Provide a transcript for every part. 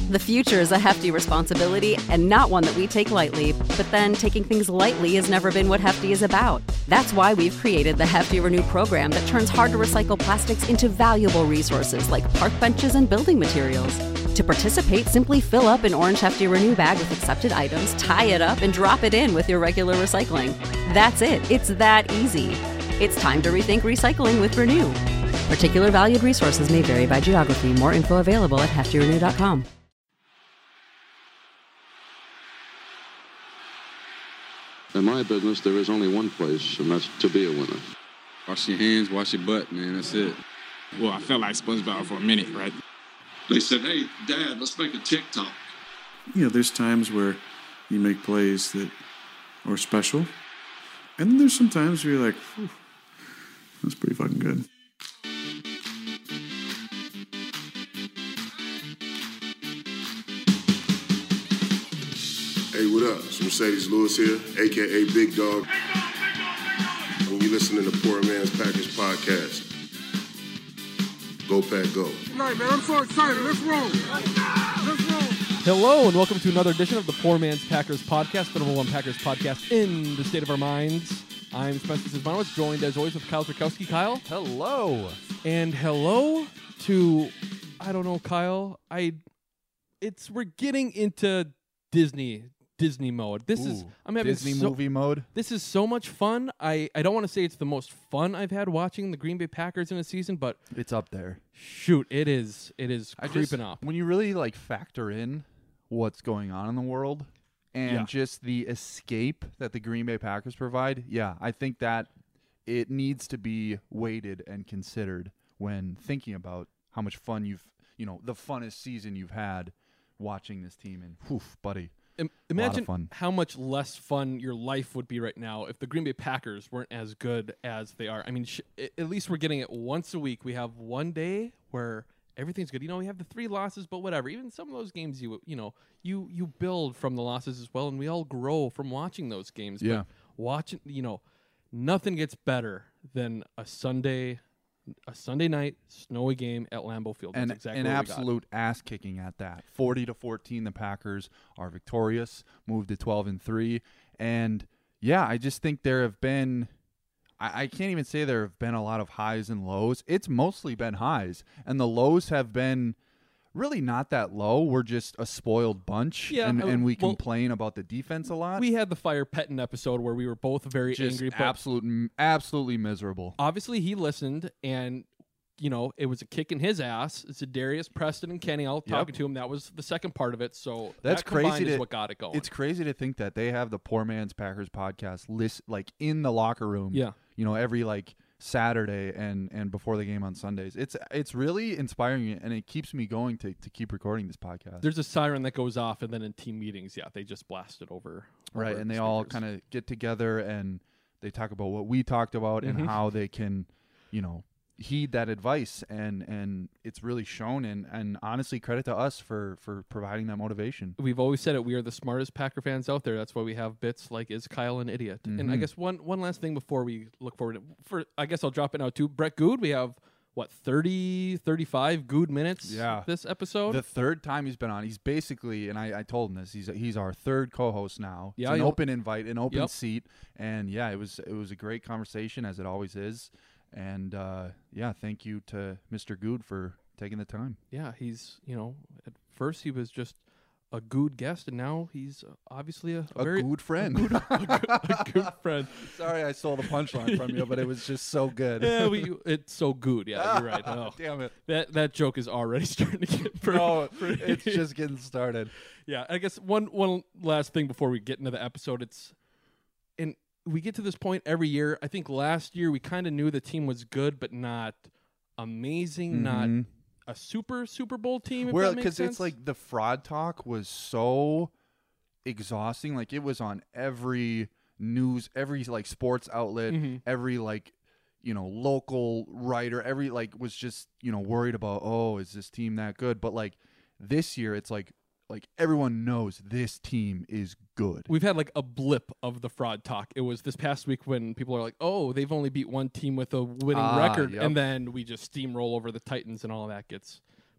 The future is a hefty responsibility and not one that we take lightly, but then taking things lightly has never been what Hefty is about. That's why we've created the Hefty Renew program that turns hard-to-recycle plastics into valuable resources like park benches and building materials. To participate, simply fill up an orange Hefty Renew bag with accepted items, tie it up, and drop it in with your regular recycling. That's it. It's that easy. It's time to rethink recycling with Renew. Particular valued resources may vary by geography. More info available at heftyrenew.com. In my business, there is only one place, and that's to be a winner. Wash your hands, wash your butt, man. That's it. Well, I felt like SpongeBob for a minute, right? They said, hey, Dad, let's make a TikTok. You know, there's times where you make plays that are special, and then there's some times where you're like, that's pretty fucking good. Hey, what up? It's Mercedes Lewis here, a.k.a. Big Dog. And you're listening to Poor Man's Packers Podcast. Go, Pack, go. All right, man, I'm so excited. Let's roll. Let's roll. Hello, and welcome to another edition of the Poor Man's Packers Podcast, the number one Packers podcast in the state of our minds. I'm Spencer Sismanowicz, joined as always with Kyle Trakowski. Kyle? Hello. And hello to, I don't know, Kyle. We're getting into Disney mode. I'm having Disney movie mode. This is so much fun. I don't want to say it's the most fun I've had watching the Green Bay Packers in a season, but It's up there. shoot, it is creeping up. When you really factor in what's going on in the world and just the escape that the Green Bay Packers provide, I think that it needs to be weighted and considered when thinking about how much fun the funnest season you've had watching this team. And buddy. Imagine how much less fun your life would be right now if the Green Bay Packers weren't as good as they are. I mean, at least we're getting it once a week. We have one day where everything's good. We have the 3 losses, but whatever. Even some of those games, you build from the losses as well, and we all grow from watching those games. Yeah. But watching, nothing gets better than a Sunday night snowy game at Lambeau Field. And That's exactly an what absolute ass kicking at that. 40-14, the Packers are victorious, moved to 12-3, and I just think there have been. I can't even say there have been a lot of highs and lows. It's mostly been highs, and the lows have been really not that low. We're just a spoiled bunch, and we complain about the defense a lot. We had the Fire Pettin episode where we were both very angry. Absolutely miserable. Obviously, he listened, and it was a kick in his ass. Darius, Preston, and Kenny all talking to him. That was the second part of it. So that's crazy. Is what got it going. It's crazy to think that they have the Poor Man's Packers podcast list in the locker room. Yeah, every Saturday and before the game on Sundays. It's really inspiring, and it keeps me going to keep recording this podcast. There's a siren that goes off, and then in team meetings, they just blast it over. Right, and they all kind of get together and they talk about what we talked about and how they can, heed that advice, and it's really shown, and honestly, credit to us for providing that motivation. We've always said it. We are the smartest Packer fans out there. That's why we have bits like "Is Kyle an idiot?" And I guess one last thing before we look forward I guess I'll drop it now too. Brett Good, we have 35 Good minutes this episode. The third time he's been on. He's basically, and I told him this, he's our third co-host now. Yeah, it's an open invite, an open seat, and it was a great conversation, as it always is. And thank you to Mr. Good for taking the time. Yeah, he's at first he was just a good guest, and now he's obviously a very good friend. A good friend. Sorry, I stole the punchline from you, but it was just so good. Yeah, it's so good. Yeah, you're right. Oh, damn it! That joke is already starting to get pretty. It's just getting started. Yeah, I guess one last thing before we get into the episode. We get to this point every year. I think last year we kind of knew the team was good, but not amazing, not a Super Bowl team. Well, because it's the fraud talk was so exhausting. It was on every news, every sports outlet, every local writer, every was just worried about, is this team that good? But this year it's everyone knows this team is good. We've had a blip of the fraud talk. It was this past week when people are like, oh, they've only beat one team with a winning record. Yep. And then we just steamroll over the Titans and all that gets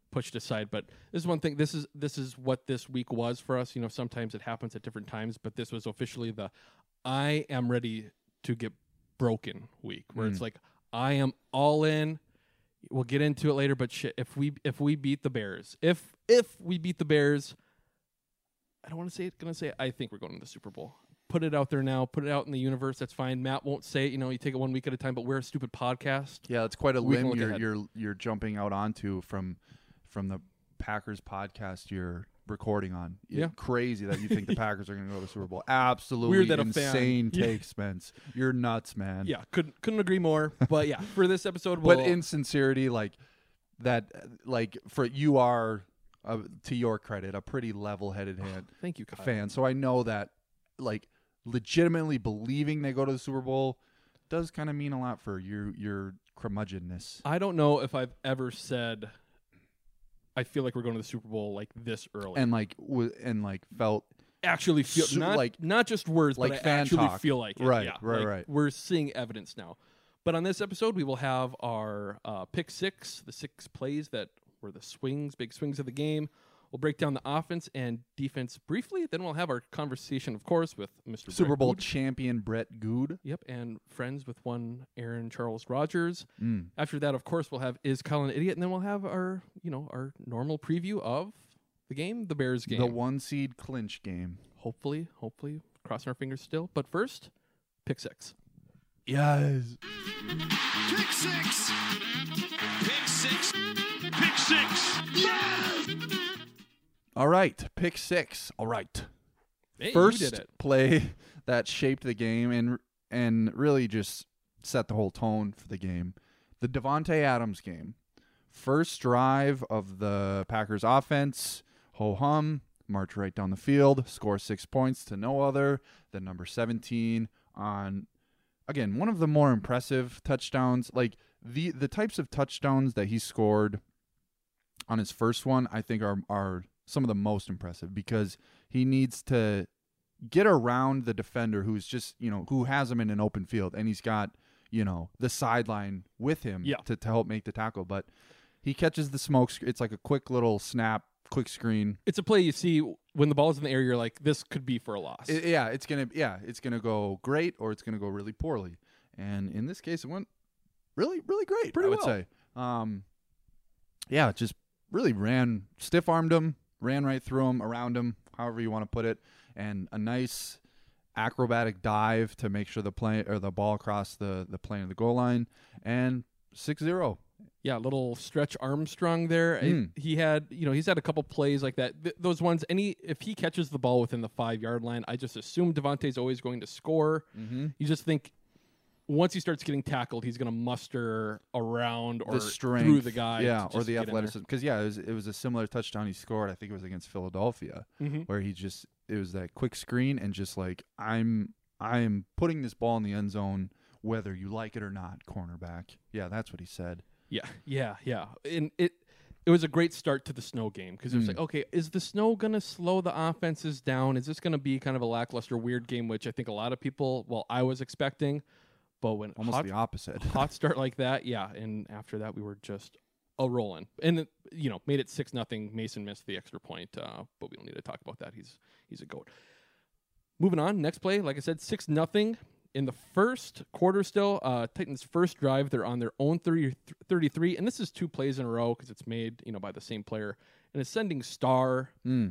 pushed aside. But this is one thing. This is what this week was for us. You know, sometimes it happens at different times, but this was officially the I am ready to get broken week, where it's like I am all in. We'll get into it later, but shit, if we beat the Bears, if we beat the Bears, I don't want to say it. Gonna say it, I think we're going to the Super Bowl. Put it out there now. Put it out in the universe. That's fine. Matt won't say it. You know, you take it 1 week at a time. But we're a stupid podcast. Yeah, it's quite a We can limb look ahead. you're jumping out onto from the Packers podcast you're recording on. Yeah. Crazy that you think the Packers are going to go to the Super Bowl. Absolutely Weird that a fan- insane Yeah. take, Spence. You're nuts, man. Yeah, couldn't agree more. But yeah, for this episode, we'll, But in sincerity, like that, like for you are, to your credit, a pretty level-headed thank you, Kyle. fan. So I know that, like, legitimately believing they go to the Super Bowl does kind of mean a lot for your curmudgeonness. I don't know if I've ever said I feel like we're going to the Super Bowl like this early. And felt actually feel not just words, like but I fan actually talk. feel like it. Right, Yeah, right. like we're seeing evidence now. But on this episode, we will have our pick six, the 6 plays that were the big swings of the game. We'll break down the offense and defense briefly. Then we'll have our conversation, of course, with Mr. Super Brett Bowl Good. champion Brett Good. Yep, and friends with one Aaron Charles Rogers. Mm. After that, of course, we'll have Is Kyle an Idiot? And then we'll have our normal preview of the game, the Bears game. The 1 seed clinch game. Hopefully, crossing our fingers still. But first, pick 6. Yes. Pick six. Pick six. Pick six. Yes! All right, pick 6. All right. Hey, First you did it. play that shaped the game and really just set the whole tone for the game. The Devontae Adams game. First drive of the Packers offense. Ho-hum. March right down the field. Score 6 points to no other than number 17 on, again, one of the more impressive touchdowns. Like the types of touchdowns that he scored on his first one, I think are some of the most impressive, because he needs to get around the defender who's just, who has him in an open field, and he's got, the sideline with him to help make the tackle. But he catches the smoke. It's like a quick little snap, quick screen. It's a play you see when the ball's in the air, you're like, this could be for a loss. It's gonna go great, or it's gonna go really poorly. And in this case, it went really, really great. Pretty I would well. say. Just really stiff-armed him, ran right through him, around him, however you want to put it, and a nice acrobatic dive to make sure the ball crossed the plane of the goal line, and 6-0. Yeah, little Stretch Armstrong there. He had, he's had a couple plays like that. Those ones, if he catches the ball within the 5-yard line, I just assume Devontae's always going to score. Mm-hmm. You just think once he starts getting tackled, he's going to muster around or The strength, through the guy. or the athleticism. Because it was a similar touchdown he scored. I think it was against Philadelphia, where it was that quick screen and just like I'm putting this ball in the end zone whether you like it or not, cornerback. Yeah, that's what he said. Yeah. And it was a great start to the snow game, because it was like, okay, is the snow going to slow the offenses down? Is this going to be kind of a lackluster, weird game, which I think a lot of people, I was expecting. But when almost the opposite, hot start like that, and after that we were just rolling, and made it 6-0. Mason missed the extra point, but we don't need to talk about that. He's a goat. Moving on, next play, like I said, 6-0 in the first quarter. Still, Titans' first drive, they're on their own 33, and this is 2 plays in a row because it's made by the same player. An ascending star,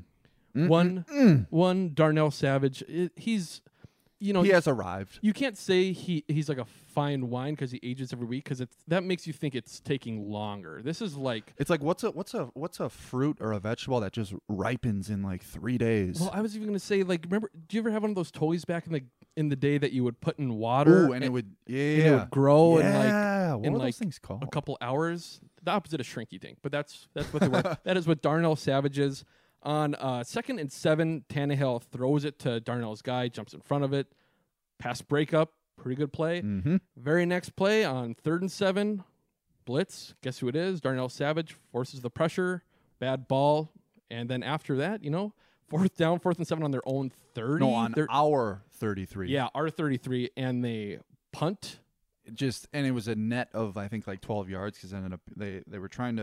one Darnell Savage. He's he has arrived. You can't say he's like a fine wine because he ages every week, because that makes you think it's taking longer. This is like, it's like what's a fruit or a vegetable that just ripens in like 3 days. Well, I was even gonna say, like, remember? Do you ever have one of those toys back in the day that you would put in water? Ooh, and it would grow what in are like those things called? a couple hours. The opposite of Shrinky Dink, but that's what they were. That is what Darnell Savage is. On 2nd and 7, Tannehill throws it to Darnell's guy, jumps in front of it. Pass breakup, pretty good play. Mm-hmm. Very next play on 3rd and 7, blitz. Guess who it is? Darnell Savage forces the pressure, bad ball, and then after that, 4th down, 4th and 7 on their own 30. No, on our 33. Yeah, our 33, and they punt. And it was a net of, I think, like 12 yards, because ended up they were trying to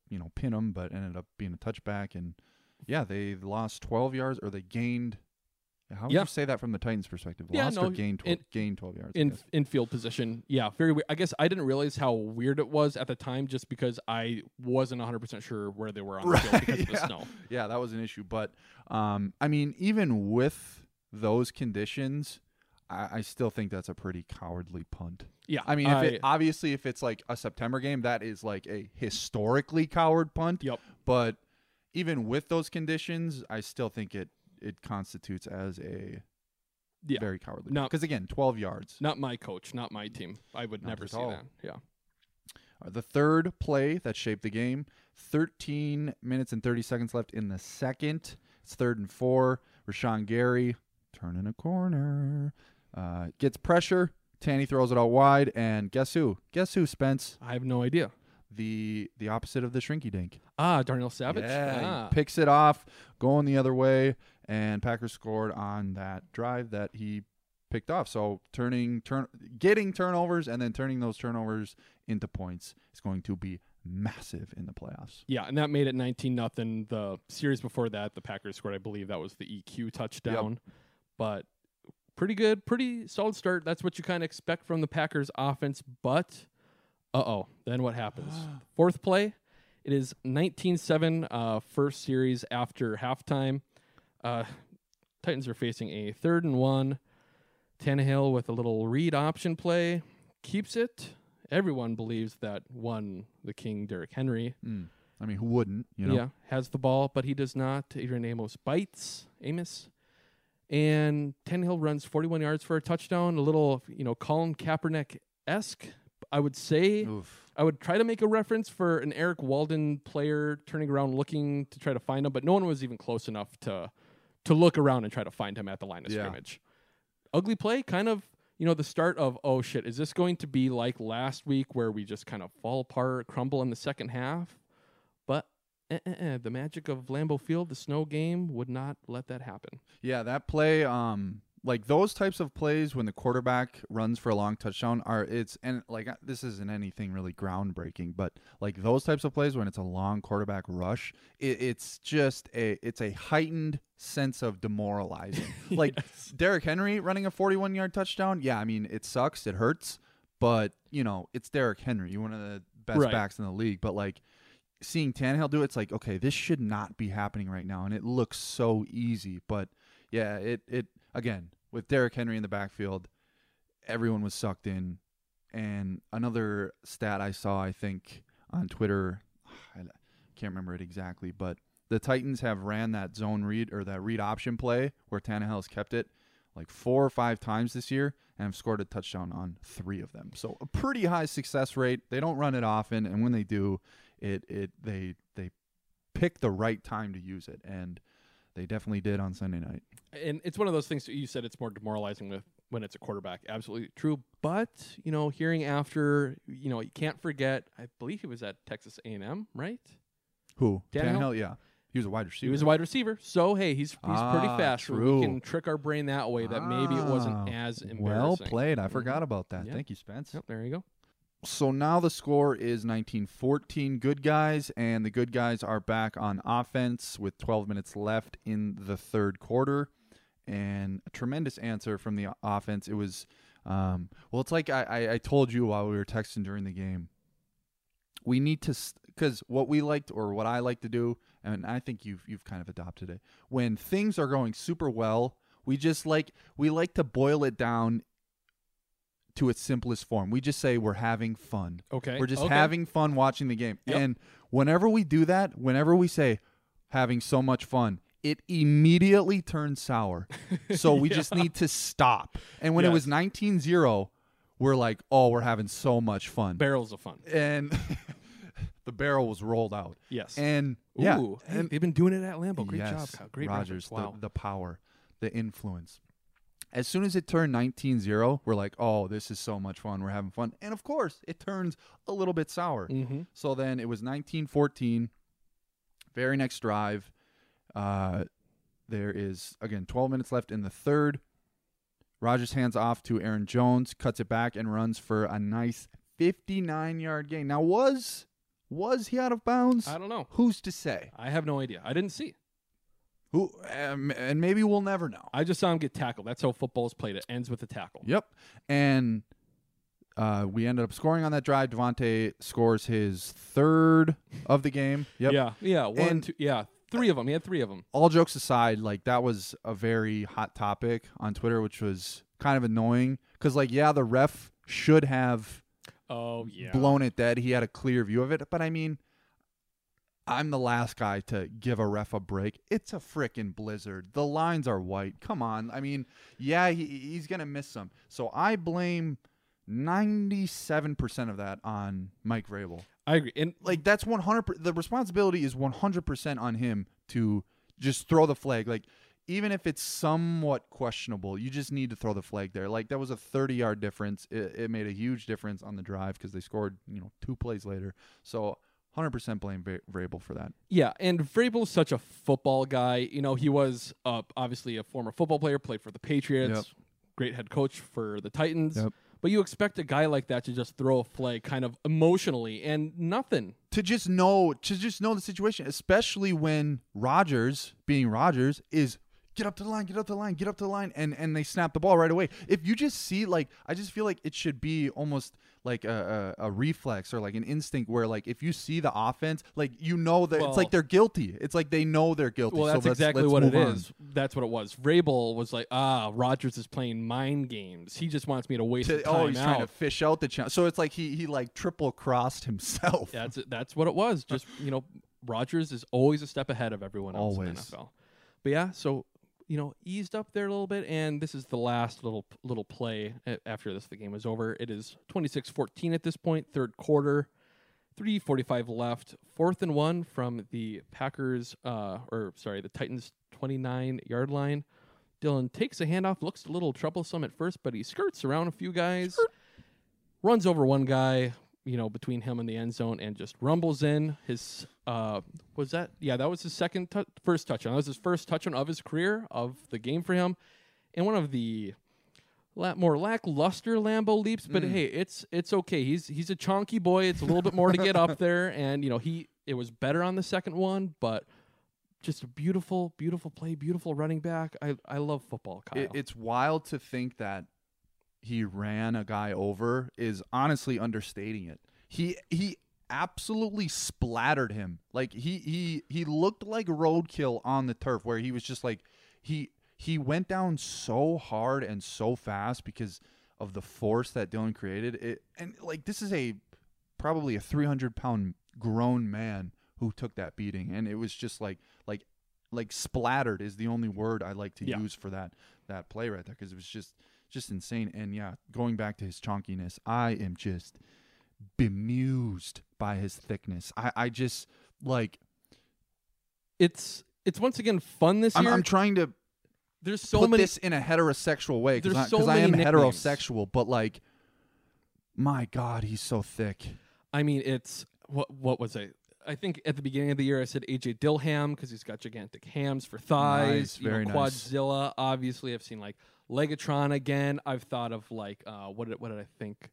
pin them, but ended up being a touchback. And yeah, they lost 12 yards, or they gained. How would you say that from the Titans' perspective? Lost or gained 12 yards? In field position. Yeah, very weird. I guess I didn't realize how weird it was at the time just because I wasn't 100% sure where they were on the field because of the snow. Yeah, that was an issue. But, I mean, even with those conditions, I still think that's a pretty cowardly punt. Yeah. I mean, obviously, if it's like a September game, that is like a historically coward punt. Yep. But even with those conditions, I still think it constitutes as a very cowardly. Because, again, 12 yards. Not my coach, not my team. I would never see that. Yeah. The third play that shaped the game, 13 minutes and 30 seconds left in the second. It's 3rd and 4. Rashawn Gary turning a corner. Gets pressure. Tanny throws it out wide. And guess who? Guess who, Spence? I have no idea. The opposite of the Shrinky Dink. Darnell Savage? Yeah, he picks it off, going the other way, and Packers scored on that drive that he picked off. So getting turnovers and then turning those turnovers into points is going to be massive in the playoffs. Yeah, and that made it 19-0. The series before that, the Packers scored, I believe that was the EQ touchdown. Yep. But pretty good, pretty solid start. That's what you kind of expect from the Packers offense, but then what happens? Fourth play, it is 19-7, first series after halftime. Titans are facing a 3rd and 1. Tannehill with a little read option play, keeps it. Everyone believes that the king, Derrick Henry. I mean, who wouldn't, Yeah, has the ball, but he does not. Adrian Amos bites. And Tannehill runs 41 yards for a touchdown, a little, Colin Kaepernick-esque, I would say. Oof. I would try to make a reference for an Eric Walden player turning around looking to try to find him, but no one was even close enough to look around and try to find him at the line of scrimmage. Ugly play, kind of, the start of, oh shit, is this going to be like last week where we just kind of fall apart, crumble in the second half? But the magic of Lambeau Field, the snow game, would not let that happen. Yeah, that play, like those types of plays when the quarterback runs for a long touchdown this isn't anything really groundbreaking, but like those types of plays when it's a long quarterback rush, it's a heightened sense of demoralizing. Like Derrick Henry running a 41-yard touchdown. Yeah, I mean, it sucks. It hurts, but it's Derrick Henry. You're one of the best backs in the league, but like seeing Tannehill do it's like, okay, this should not be happening right now. And it looks so easy, but yeah, it again, with Derrick Henry in the backfield, everyone was sucked in. And another stat I saw, I think, on Twitter, I can't remember it exactly, but the Titans have ran that zone read or that read option play where Tannehill's kept it like 4 or 5 times this year and have scored a touchdown on 3 of them. So a pretty high success rate. They don't run it often, and when they do, they pick the right time to use it, and they definitely did on Sunday night. And it's one of those things that you said it's more demoralizing when it's a quarterback. Absolutely true. But, hearing after, you can't forget, I believe he was at Texas A&M, right? Who? Tannehill? Yeah. He was a wide receiver. He was a wide receiver. So, hey, he's pretty fast. True. So we can trick our brain that way that maybe it wasn't as embarrassing. Well played. I forgot about that. Yeah. Thank you, Spence. Yep, there you go. So now the score is 19-14 Good Guys, and the Good Guys are back on offense with 12 minutes left in the third quarter. And a tremendous answer from the offense. It was, it's like I told you while we were texting during the game. We need to, because what I like to do, and I think you've kind of adopted it, when things are going super well, we like to boil it down to its simplest form. We just say we're having fun. Okay. We're just having fun watching the game. Yep. And whenever we do that, whenever we say having so much fun, it immediately turns sour. So we just need to stop. And when it was 19-0, we're like, oh, we're having so much fun. Barrels of fun. And the barrel was rolled out. Yes. And and they've been doing it at Lambeau. Great job, Kyle. Great Rogers, wow. the power, the influence. As soon as it turned 19-0, we're like, oh, this is so much fun. We're having fun. And, of course, it turns a little bit sour. Mm-hmm. So then it was 19-14. Very next drive. There is, again, 12 minutes left in the third. Rogers hands off to Aaron Jones, cuts it back, and runs for a nice 59-yard gain. Now, was Was he out of bounds? I don't know. Who's to say? I have no idea. I didn't see. Who? And maybe we'll never know. I just saw him get tackled. That's how football's played. It ends with a tackle. Yep. And we ended up scoring on that drive. Devontae scores his third of the game. Yep. Yeah. One, And- two. Yeah. 3 of them. He had 3 of them. All jokes aside, like that was a very hot topic on Twitter, which was kind of annoying because, like, yeah, the ref should have Oh yeah. blown it dead. He had a clear view of it, but I mean, I'm the last guy to give a ref a break. It's a frickin' blizzard. The lines are white. Come on. I mean, yeah, he's gonna miss some. So I blame 97% of that on Mike Vrabel. I agree. And Like that's 100%. The responsibility is 100% on him to just throw the flag. Like even if it's somewhat questionable, you just need to throw the flag there. Like that was a 30-yard difference. It made a huge difference on the drive because they scored 2 plays later. So 100% blame Vrabel for that. yeah, and Vrabel's such a football guy. He was obviously a former football player, played for the Patriots, Yep. great head coach for the Titans. Yep. But you expect a guy like that to just throw a flag kind of emotionally and nothing. To just know the situation, especially when Rodgers, being Rodgers, is get up to the line, get up to the line, get up to the line, and they snap the ball right away. If you just see, like, I just feel like it should be almost like a reflex or like an instinct where, like, if you see the offense, like, that it's like they're guilty. It's like they know they're guilty. Well, that's so exactly let's what it move on. is. That's what it was. Vrabel was like, Rodgers is playing mind games. He just wants me to waste the time He's out. trying to fish out the chance. So it's like he like triple crossed himself. That's what it was. Just Rodgers is always a step ahead of everyone else in the Always. NFL. But yeah, so eased up there a little bit, and this is the last little play after the game is over. It is 26-14 at this point, third quarter, 3:45 left, 4th and 1 from the Packers, the Titans 29-yard line. Dylan takes a handoff, looks a little troublesome at first, but he skirts around a few guys, runs over one guy, between him and the end zone, and just rumbles in. His that was his first touchdown. That was his first touchdown of his career, of the game for him, and one of the more lackluster Lambeau leaps. But hey, it's okay. He's a chonky boy. It's a little bit more to get up there, and it was better on the second one, but just a beautiful, beautiful play, beautiful running back. I love football, Kyle. It's wild to think that he ran a guy over is honestly understating it. He absolutely splattered him. Like he looked like roadkill on the turf, where he was just like he went down so hard and so fast because of the force that Dylan created. And like this is probably a 300-pound grown man who took that beating, and it was just like splattered is the only word I like to use for that play right there, because it was just insane. And yeah, going back to his chonkiness, I am just bemused by his thickness. I just like it's once again fun this year. I'm trying to there's so put many this in a heterosexual way because There's so I am many nicknames. heterosexual, but like, my God, he's so thick. I mean, it's what was it? I think at the beginning of the year I said AJ Dillham because he's got gigantic hams for thighs. Nice, very nice. Quadzilla. Obviously, I've seen like Legatron again. I've thought of like what did I think?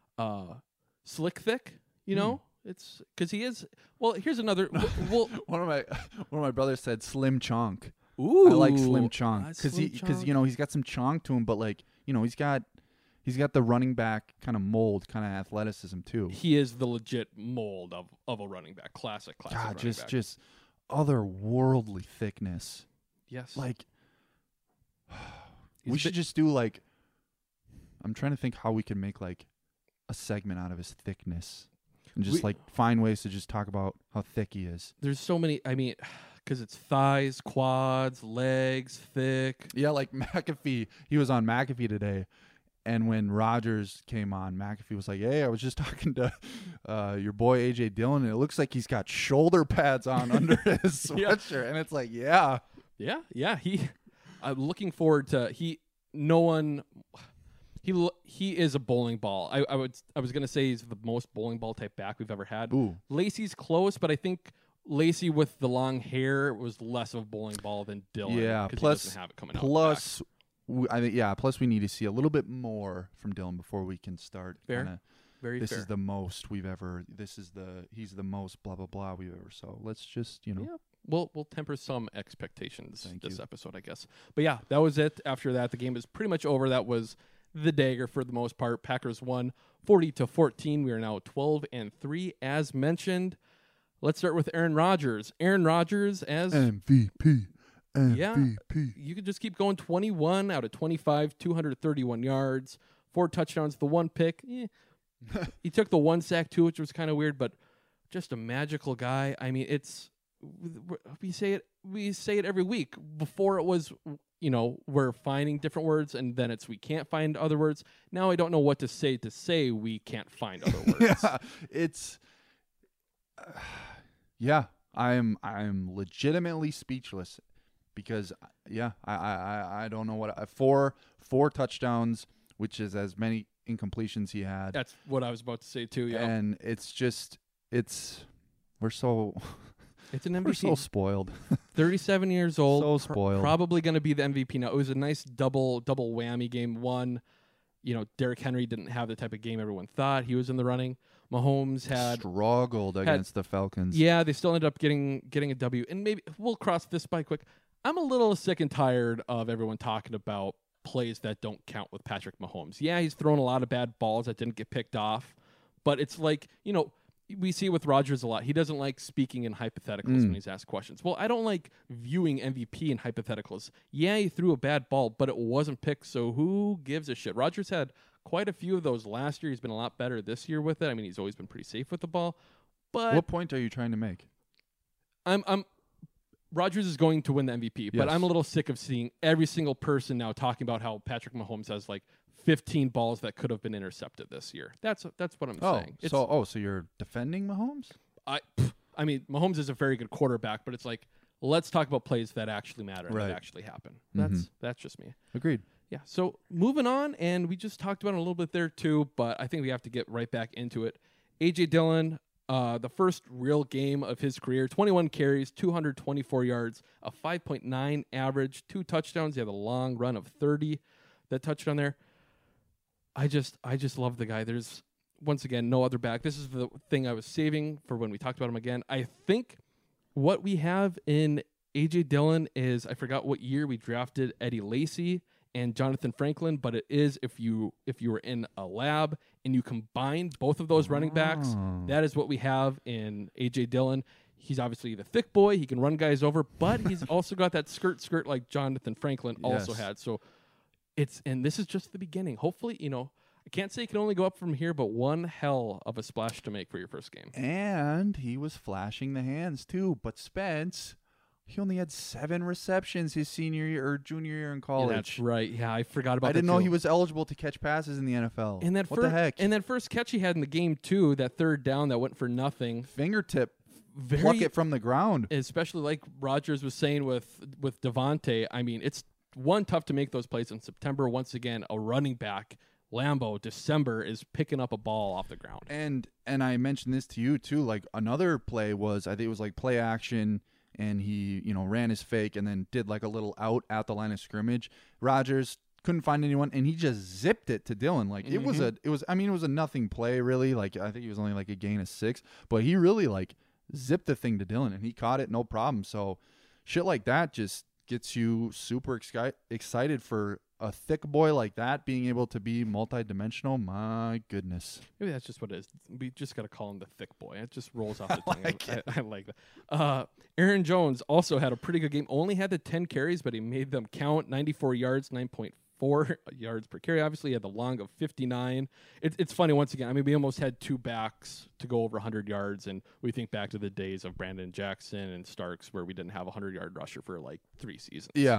Slick Thick. It's because he is. Well, here's another. Well, one of my brothers said Slim Chonk. Ooh, I like Slim Chonk because Slim Chonk. he's got some chonk to him, but like he's got the running back kind of mold, kind of athleticism too. He is the legit mold of a running back. Classic God, running back. just otherworldly thickness. Yes. Like we should just do like. I'm trying to think how we can make like a segment out of his thickness, and just like find ways to just talk about how thick he is. There's so many. I mean, because it's thighs, quads, legs, thick. Yeah, like McAfee. He was on McAfee today, and when Rodgers came on, McAfee was like, "Hey, I was just talking to your boy AJ Dillon, and it looks like he's got shoulder pads on under his sweatshirt." And it's like, yeah. I'm looking forward to He is a bowling ball. I was gonna say he's the most bowling ball type back we've ever had. Ooh. Lacey's close, but I think Lacey with the long hair was less of a bowling ball than Dylan. Yeah. Plus, Plus, he doesn't have it coming out. I think plus we need to see a little bit more from Dylan before we can start kind of Very this fair. is the most we've ever. He's the most blah blah blah we've ever. So let's just Yeah. We'll temper some expectations Thank this you. episode, I guess. But yeah, that was it. After that, the game is pretty much over. That was the dagger for the most part. Packers won 40-14. We are now 12-3, as mentioned. Let's start with Aaron Rodgers. Aaron Rodgers as MVP. Yeah, you could just keep going. 21 out of 25, 231 yards, 4 touchdowns, the 1 pick. He took the 1 sack too, which was kind of weird, but just a magical guy. I mean, we say it every week. Before it was, we're finding different words, and then it's we can't find other words. Now I don't know what to say we can't find other words. Yeah, it's I'm legitimately speechless because I don't know what four touchdowns, which is as many incompletions he had. That's what I was about to say too. Yeah, and we're so it's an MVP. we're so spoiled. 37 years old. So spoiled. Probably going to be the MVP now. It was a nice double whammy game. One, Derrick Henry didn't have the type of game everyone thought. He was in the running. Mahomes had struggled against the Falcons. Yeah, they still ended up getting a W. And maybe we'll cross this by quick. I'm a little sick and tired of everyone talking about plays that don't count with Patrick Mahomes. Yeah, he's thrown a lot of bad balls that didn't get picked off. But it's like, we see it with Rodgers a lot. He doesn't like speaking in hypotheticals when he's asked questions. Well, I don't like viewing MVP in hypotheticals. Yeah, he threw a bad ball, but it wasn't picked, so who gives a shit? Rodgers had quite a few of those last year. He's been a lot better this year with it. I mean, he's always been pretty safe with the ball. But what point are you trying to make? Rodgers is going to win the MVP, but Yes. I'm a little sick of seeing every single person now talking about how Patrick Mahomes has like 15 balls that could have been intercepted this year. That's what I'm saying. So you're defending Mahomes? I mean, Mahomes is a very good quarterback, but it's like, let's talk about plays that actually matter and Right. that actually happen. Mm-hmm. That's just me. Agreed. Yeah. So moving on, and we just talked about it a little bit there too, but I think we have to get right back into it. A.J. Dillon, the first real game of his career, 21 carries, 224 yards, a 5.9 average, 2 touchdowns. He had a long run of 30 that touchdown there. I just love the guy. There's, once again, no other back. This is the thing I was saving for when we talked about him again. I think what we have in A.J. Dillon is, I forgot what year we drafted Eddie Lacy and Jonathan Franklin, but it is if you were in a lab and you combine both of those running backs, that is what we have in A.J. Dillon. He's obviously the thick boy. He can run guys over, but he's also got that skirt like Jonathan Franklin also Yes. had. So and this is just the beginning. Hopefully, I can't say it can only go up from here, but one hell of a splash to make for your first game. And he was flashing the hands too. But Spence, he only had 7 receptions his senior year or junior year in college. Yeah, that's right. Yeah, I forgot about that. I didn't know too. he was eligible to catch passes in the NFL. And that what the heck? And that first catch he had in the game too, that third down that went for nothing. Fingertip, pluck it from the ground. Especially like Rodgers was saying with Devontae. I mean, it's tough to make those plays in September. Once again, a running back, Lambeau, December is picking up a ball off the ground. And I mentioned this to you too. Like another play was, I think it was like play action, and he ran his fake and then did like a little out at the line of scrimmage. Rodgers couldn't find anyone, and he just zipped it to Dillon. Like it was a nothing play really. Like I think he was only like a gain of 6, but he really like zipped the thing to Dillon, and he caught it no problem. So shit like that just gets you super excited for a thick boy like that being able to be multidimensional. My goodness. Maybe that's just what it is. We just got to call him the thick boy. It just rolls off the tongue. I like that. Aaron Jones also had a pretty good game. Only had the 10 carries, but he made them count. 94 yards, 9.4 yards per carry. Obviously, he had the long of 59. It's funny, once again. I mean, we almost had 2 backs to go over 100 yards, and we think back to the days of Brandon Jackson and Starks where we didn't have a 100-yard rusher for like 3 seasons. Yeah.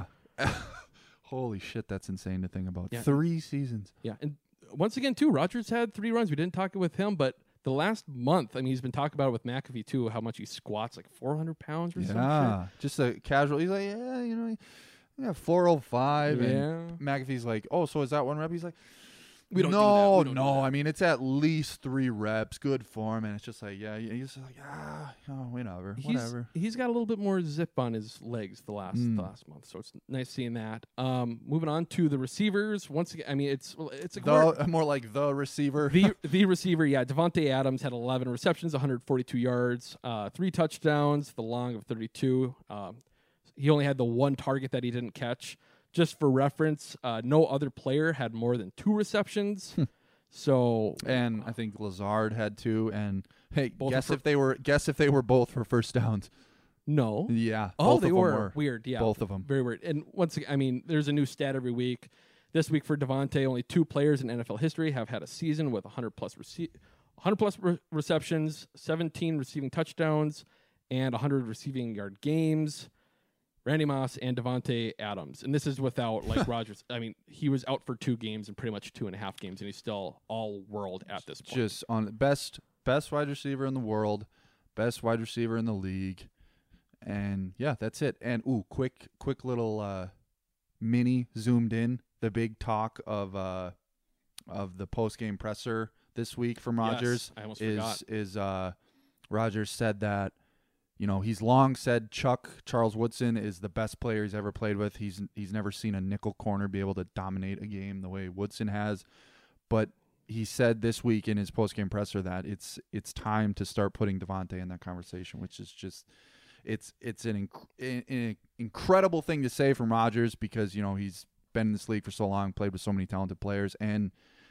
Holy shit, that's insane to think about. Yeah. 3 seasons. Yeah, and once again, too, Rodgers had 3 runs. We didn't talk with him, but the last month, I mean, he's been talking about it with McAfee, too, how much he squats, like 400 pounds or something. Yeah, just a casual. He's like, 405. Yeah. And McAfee's like, oh, so is that 1 rep? He's like, We don't do that. No, We don't do no. that. I mean, it's at least 3 reps, good form, and it's just like, yeah, he's just like, whatever. He's got a little bit more zip on his legs the last month, so it's nice seeing that. Moving on to the receivers. Once again, I mean, it's more like the receiver. the receiver, yeah. Devontae Adams had 11 receptions, 142 yards, 3 touchdowns, the long of 32. He only had the 1 target that he didn't catch. Just for reference, no other player had more than 2 receptions. So, and I think Lazard had 2. And hey, guess if they were both for first downs. No. Yeah. Oh, they were weird. Yeah, both of them. Very weird. And once again, I mean, there's a new stat every week. This week for Devontae, only 2 players in NFL history have had a season with 100 plus receptions, 17 receiving touchdowns, and 100 receiving yard games. Randy Moss and Devontae Adams. And this is without, like, Rodgers. I mean, he was out for 2 games and pretty much 2.5 games, and he's still all-world at this point. Just on the best wide receiver in the world, best wide receiver in the league. And, yeah, that's it. And, quick little mini zoomed in. The big talk of the post-game presser this week from Rodgers I almost forgot. is Rodgers said that, you know, he's long said Charles Woodson is the best player he's ever played with. He's never seen a nickel corner be able to dominate a game the way Woodson has. But he said this week in his post-game presser that it's time to start putting Devontae in that conversation, which is just it's an incredible thing to say from Rodgers because, you know, he's been in this league for so long, played with so many talented players, and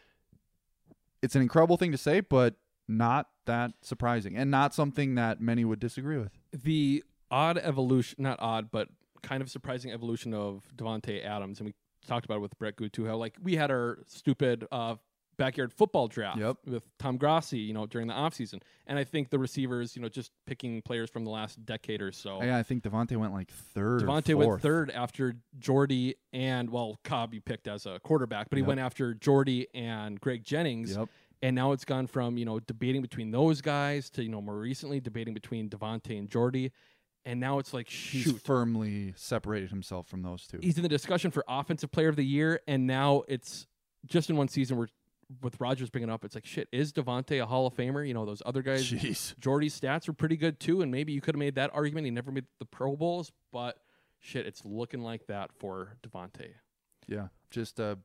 it's an incredible thing to say, but not that surprising, and not something that many would disagree with. The odd evolution, not odd, but kind of surprising evolution of Devontae Adams, and we talked about it with Brett Good too, how, like, we had our stupid backyard football draft with Tom Grossi, you know, during the offseason. And I think the receivers, you know, just picking players from the last decade or so. Yeah, I think Devontae went like 3rd Devontae or 4th. went 3rd after Jordy and, well, Cobb he picked as a quarterback, but he went after Jordy and Greg Jennings. And now it's gone from, you know, debating between those guys to, you know, more recently debating between Devontae and Jordy. And now it's like, shoot. He's firmly separated himself from those 2. He's in the discussion for Offensive Player of the Year, and now it's just in one season where with Rodgers bringing it up, it's like, shit, is Devontae a Hall of Famer? You know, those other guys, Jordy's stats were pretty good too, and maybe you could have made that argument. He never made the Pro Bowls, but shit, it's looking like that for Devontae. Yeah, just the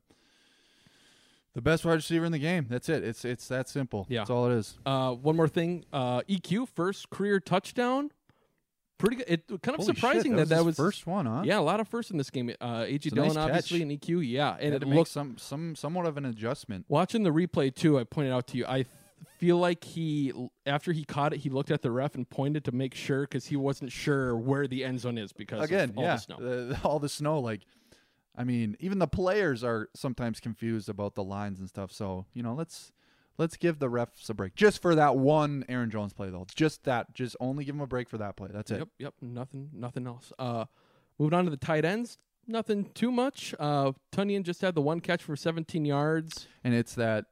best wide receiver in the game. That's it. It's that simple. Yeah. That's all it is. One more thing. EQ, first career touchdown. Pretty good. It kind of Holy surprising shit, that was his first one, huh? Yeah, a lot of firsts in this game. A.J. Dillon, nice obviously, catch. and EQ. Yeah, and Had it to make looked somewhat of an adjustment. Watching the replay too, I pointed out to you. I feel like after he caught it, he looked at the ref and pointed to make sure because he wasn't sure where the end zone is because of all the snow. All the snow. Like, I mean, even the players are sometimes confused about the lines and stuff. So, you know, let's give the refs a break just for that one Aaron Jones play, though. Just that. Just only give him a break for that play. That's it. Yep. Nothing else. Moving on to the tight ends. Nothing too much. Tunyon just had the 1 catch for 17 yards. And it's that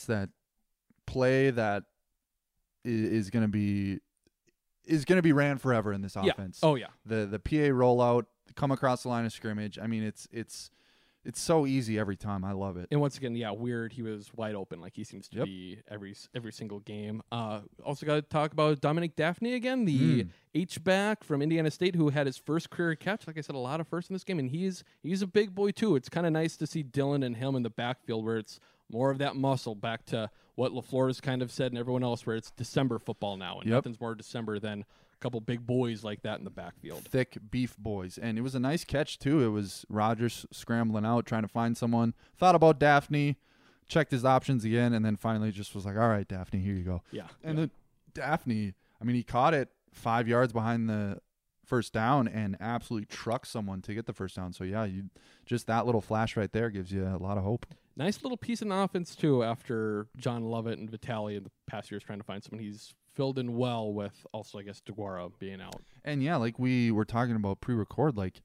play that is going to be ran forever in this offense. Oh yeah. The PA rollout, come across the line of scrimmage. I mean, it's so easy every time. I love it. And once again, yeah, weird. He was wide open, like he seems to be every single game. Also got to talk about Dominic Daphne again, the H-back from Indiana State who had his first career catch. Like I said, a lot of firsts in this game, and he's a big boy too. It's kind of nice to see Dylan and him in the backfield where it's more of that muscle, back to what LaFleur has kind of said and everyone else, where it's December football now, and nothing's more December than a couple big boys like that in the backfield. Thick beef boys. And it was a nice catch, too. It was Rodgers scrambling out, trying to find someone. Thought about Daphne, checked his options again, and then finally just was like, all right, Daphne, here you go. Yeah. And then Daphne, I mean, he caught it 5 yards behind the first down and absolutely trucked someone to get the first down. So, yeah, just that little flash right there gives you a lot of hope. Nice little piece in the offense, too, after John Lovett and Vitale in the past years trying to find someone. He's filled in well with also, I guess, DeGuara being out. And, yeah, like we were talking about pre-record, like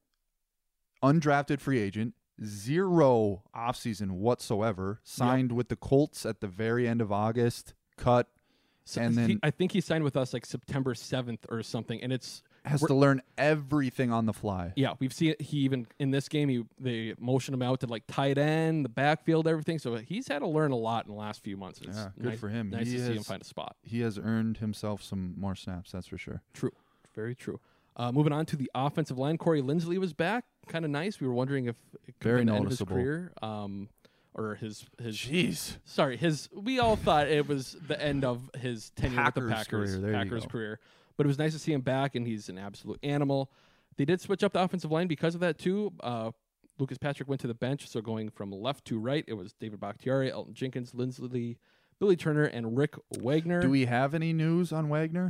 undrafted free agent, 0 offseason whatsoever, signed with the Colts at the very end of August, cut. So and then I think he signed with us like September 7th or something, and it's has to learn everything on the fly. Yeah, we've seen it. He even in this game, they motioned him out to like tight end, the backfield, everything. So he's had to learn a lot in the last few months. It's good for him. Nice to see him find a spot. He has earned himself some more snaps, that's for sure. True, very true. Moving on to the offensive line, Corey Linsley was back. Kind of nice. We were wondering if it could Very be the end of noticeable. his career, or his. Jeez. Sorry, we all thought it was the end of his tenure with the Packers Packers. career. There you Packers go. career. But it was nice to see him back, and he's an absolute animal. They did switch up the offensive line because of that, too. Lucas Patrick went to the bench, so going from left to right, it was David Bakhtiari, Elton Jenkins, Linsley, Billy Turner, and Rick Wagner. Do we have any news on Wagner?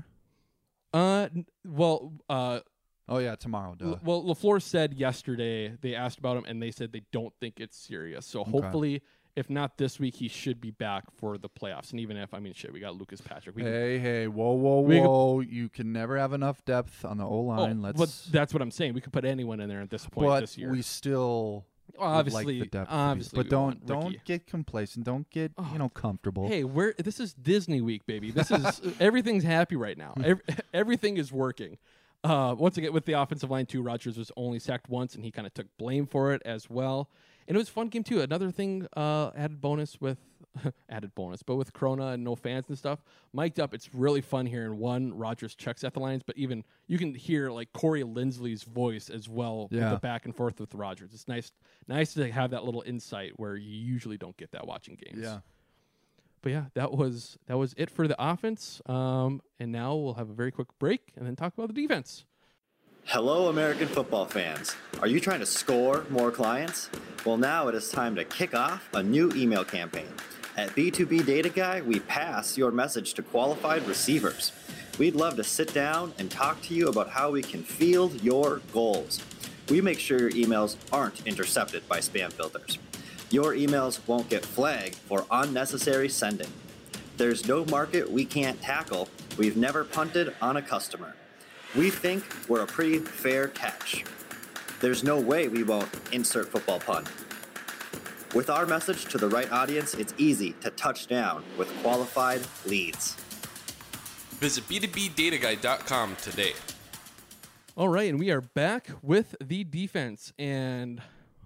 Well, Oh, yeah, tomorrow, duh. well, LaFleur said yesterday, they asked about him, and they said they don't think it's serious. So hopefully, if not this week, he should be back for the playoffs. And even if, we got Lucas Patrick. Hey, whoa. You can never have enough depth on the O-line. But that's what I'm saying. We could put anyone in there at this point this year. We still obviously, like the depth. obviously, but don't get complacent. Don't get comfortable. Hey, this is Disney week, baby. This is everything's happy right now. Everything is working. Once again, with the offensive line, too, Rodgers was only sacked once, and he kind of took blame for it as well. And it was a fun game, too. Another thing, added bonus, but with Corona and no fans and stuff, mic'd up, it's really fun hearing Rodgers checks at the lines, but even you can hear, like, Corey Linsley's voice as well with the back and forth with Rodgers. It's nice to have that little insight where you usually don't get that watching games. Yeah. But yeah, that was it for the offense. And now we'll have a very quick break and then talk about the defense. Hello, American football fans. Are you trying to score more clients? Well, now it is time to kick off a new email campaign. At B2B Data Guy, we pass your message to qualified receivers. We'd love to sit down and talk to you about how we can field your goals. We make sure your emails aren't intercepted by spam filters. Your emails won't get flagged for unnecessary sending. There's no market we can't tackle. We've never punted on a customer. We think we're a pretty fair catch. There's no way we won't insert football pun. With our message to the right audience, it's easy to touch down with qualified leads. Visit b2bdataguy.com today. All right, and we are back with the defense, and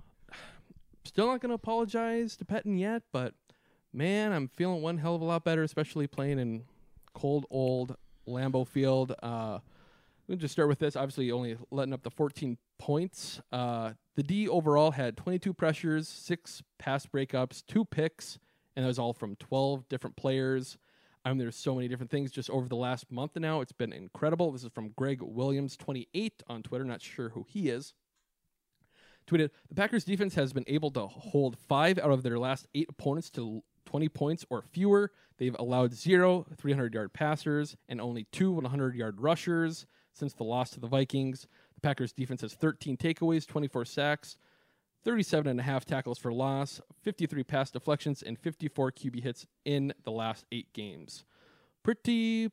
still not going to apologize to Pettine yet, but man, I'm feeling one hell of a lot better, especially playing in cold, old Lambeau Field. We'll just start with this. Obviously, only letting up the 14 points. The D overall had 22 pressures, 6 pass breakups, 2 picks, and that was all from 12 different players. There's so many different things just over the last month now. It's been incredible. This is from Greg Williams, 28 on Twitter. Not sure who he is. Tweeted, the Packers defense has been able to hold 5 out of their last 8 opponents to 20 points or fewer. They've allowed 0 300-yard passers and only 2 100-yard rushers since the loss to the Vikings. The Packers defense has 13 takeaways, 24 sacks, 37.5 tackles for loss, 53 pass deflections, and 54 QB hits in the last 8 games. Pretty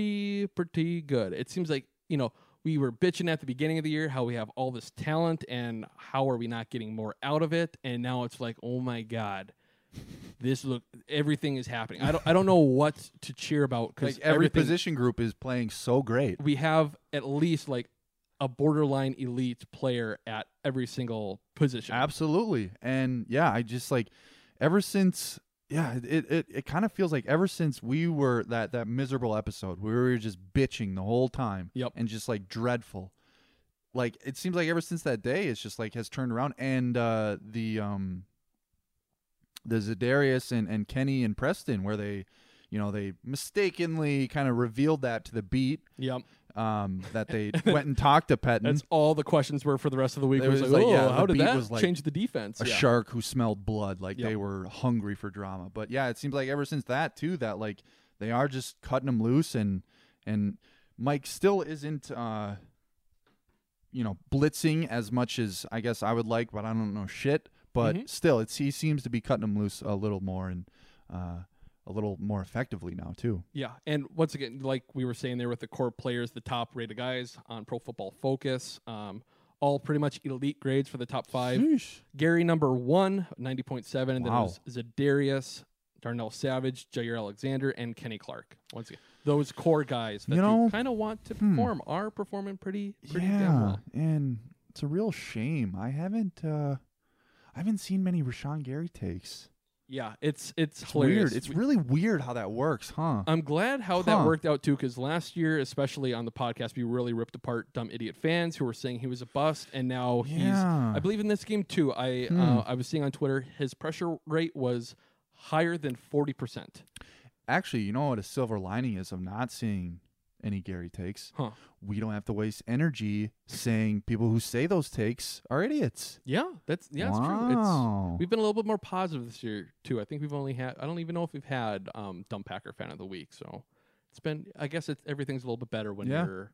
good. It seems like, we were bitching at the beginning of the year how we have all this talent and how are we not getting more out of it, and now it's like, oh my God, everything is happening. I don't know what to cheer about because every position group is playing so great. We have at least like a borderline elite player at every single position. Absolutely, and yeah, I just ever since. Yeah, it kind of feels like ever since we were that miserable episode, we were just bitching the whole time. Yep. And just dreadful. It seems like ever since that day, it's just has turned around. And the Za'Darius and Kenny and Preston, where they mistakenly kind of revealed that to the beat. Yep. That they went and talked to Pettine. That's all the questions were for the rest of the week. It was how did that change the defense? A shark who smelled blood, they were hungry for drama. But yeah, it seems like ever since that too, that they are just cutting them loose, and Mike still isn't blitzing as much as I guess I would like, but I don't know shit. But still, he seems to be cutting them loose a little more and a little more effectively now too. Yeah, and once again, like we were saying there with the core players, the top rated guys on Pro Football Focus, all pretty much elite grades for the top 5. Sheesh. Gary number 1, 90.7, and then it Wow. was Za'Darius, Darnell Savage, Jair Alexander, and Kenny Clark. Once again, those core guys that you kind of want to perform are performing pretty damn well. And it's a real shame. I haven't seen many Rashawn Gary takes. Yeah, it's hilarious. Weird. It's really weird how that works, huh? I'm glad how that worked out too, because last year, especially on the podcast, we really ripped apart Dumb Idiot fans who were saying he was a bust, and now he's. I believe in this game too. I was seeing on Twitter his pressure rate was higher than 40%. Actually, you know what a silver lining is of not seeing any Gary takes? We don't have to waste energy saying people who say those takes are idiots. Yeah, that's true. We've been a little bit more positive this year too. I think we've only had. I don't even know if we've had Dumb Packer Fan of the Week. So it's been. I guess everything's a little bit better when you're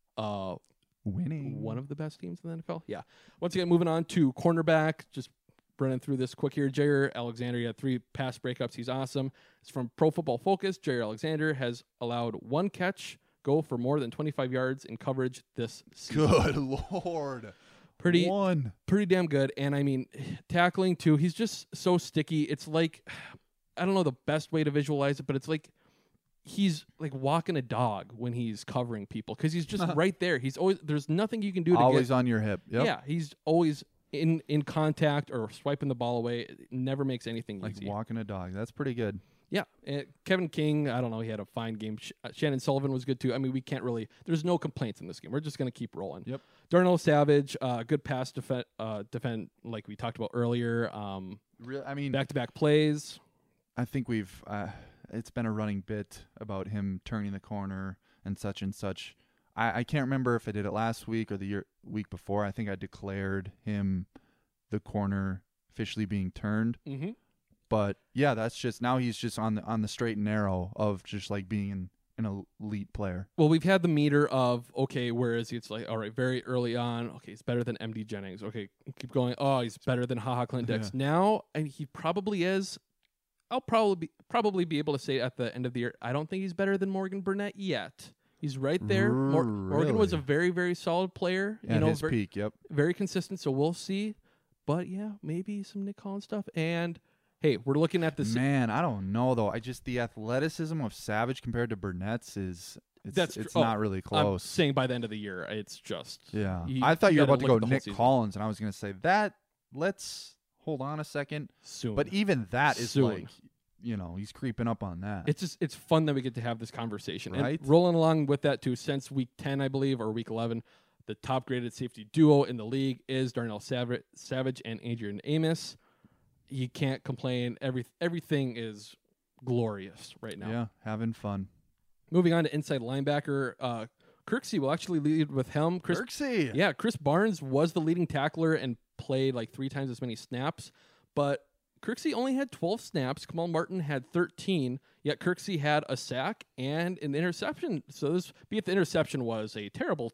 winning one of the best teams in the NFL. Yeah. Once again, moving on to cornerback. Just running through this quick here. Jair Alexander, he had 3 pass breakups. He's awesome. It's from Pro Football Focus. Jair Alexander has allowed 1 catch go for more than 25 yards in coverage this season. Good Lord. Pretty damn good. And I mean, tackling too, he's just so sticky. It's like, I don't know the best way to visualize it, but it's like he's like walking a dog when he's covering people because he's just right there. He's always, there's nothing you can do to always on your hip. Yep. Yeah, he's always in contact or swiping the ball away. It never makes anything like easy. Like walking a dog. That's pretty good. Yeah, Kevin King, I don't know, he had a fine game. Shannon Sullivan was good too. I mean, we can't really, there's no complaints in this game. We're just going to keep rolling. Yep. Darnell Savage, good pass defend like we talked about earlier. I mean, back-to-back plays. I think we've, it's been a running bit about him turning the corner and such and such. I can't remember if I did it last week or the week before. I think I declared him the corner officially being turned. Mm-hmm. But yeah, that's just now he's just on the straight and narrow of just like being an elite player. Well, we've had the meter of okay, where is he? It's like all right, very early on. Okay, he's better than MD Jennings. Okay, keep going. Oh, he's better than HaHa Clint Dix. Yeah. Now, and he probably is. I'll probably be able to say at the end of the year, I don't think he's better than Morgan Burnett yet. He's right there. Morgan was a very, very solid player. At his peak, yep. Very consistent. So we'll see. But yeah, maybe some Nick Collins stuff and. Hey, we're looking at this. Man, I don't know though. The athleticism of Savage compared to Burnett's it's not really close. I'm saying by the end of the year, it's just I thought you were about to go Nick Collins, and I was going to say that. Let's hold on a second. Soon, but even that is like, he's creeping up on that. It's fun that we get to have this conversation, right? And rolling along with that too. Since week 10, I believe, or week 11, the top graded safety duo in the league is Darnell Savage and Adrian Amos. You can't complain. Everything is glorious right now. Yeah, having fun. Moving on to inside linebacker, Kirksey will actually lead with him. Kirksey! Yeah, Chris Barnes was the leading tackler and played like 3 times as many snaps, but Kirksey only had 12 snaps. Kamal Martin had 13, yet Kirksey had a sack and an interception. So the interception was a terrible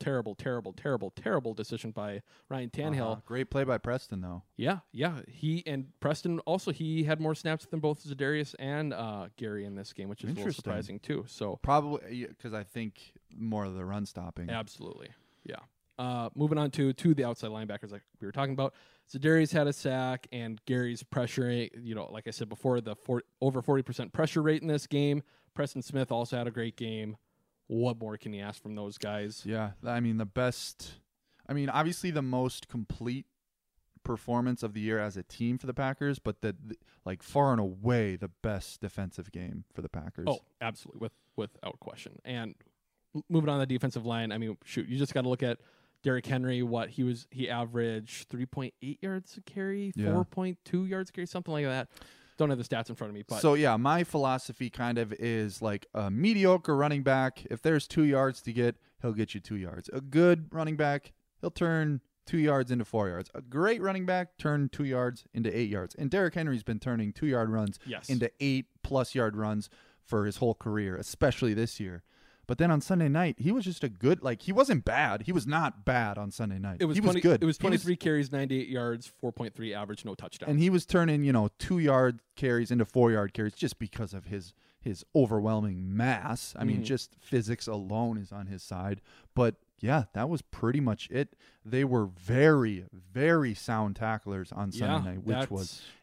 decision by Ryan Tannehill. Great play by Preston, though. Yeah. Preston also, he had more snaps than both Za'Darius and Gary in this game, which is a little surprising too. So probably because I think more of the run stopping. Absolutely. Yeah. Moving on to the outside linebackers like we were talking about. Za'Darius had a sack, and Gary's pressuring, like I said before, the over 40% pressure rate in this game. Preston Smith also had a great game. What more can you ask from those guys? Yeah, I mean, obviously the most complete performance of the year as a team for the Packers, but like far and away the best defensive game for the Packers. Oh, absolutely, without question. And moving on to the defensive line, I mean, shoot, you just got to look at Derrick Henry, he averaged 3.8 yards a carry, 4.2 yards a carry, something like that. Don't have the stats in front of me. But so, yeah, my philosophy kind of is like a mediocre running back. If there's 2 yards to get, he'll get you 2 yards. A good running back, he'll turn 2 yards into 4 yards. A great running back, turn 2 yards into 8 yards. And Derrick Henry's been turning 2-yard runs into 8+ yard runs for his whole career, especially this year. But then on Sunday night, he was just he wasn't bad. He was not bad on Sunday night. He was good. It was 23 carries, 98 yards, 4.3 average, no touchdowns. And he was turning, 2-yard carries into 4-yard carries just because of his overwhelming mass. I mean, just physics alone is on his side. But yeah, that was pretty much it. They were very, very sound tacklers on Sunday night, which was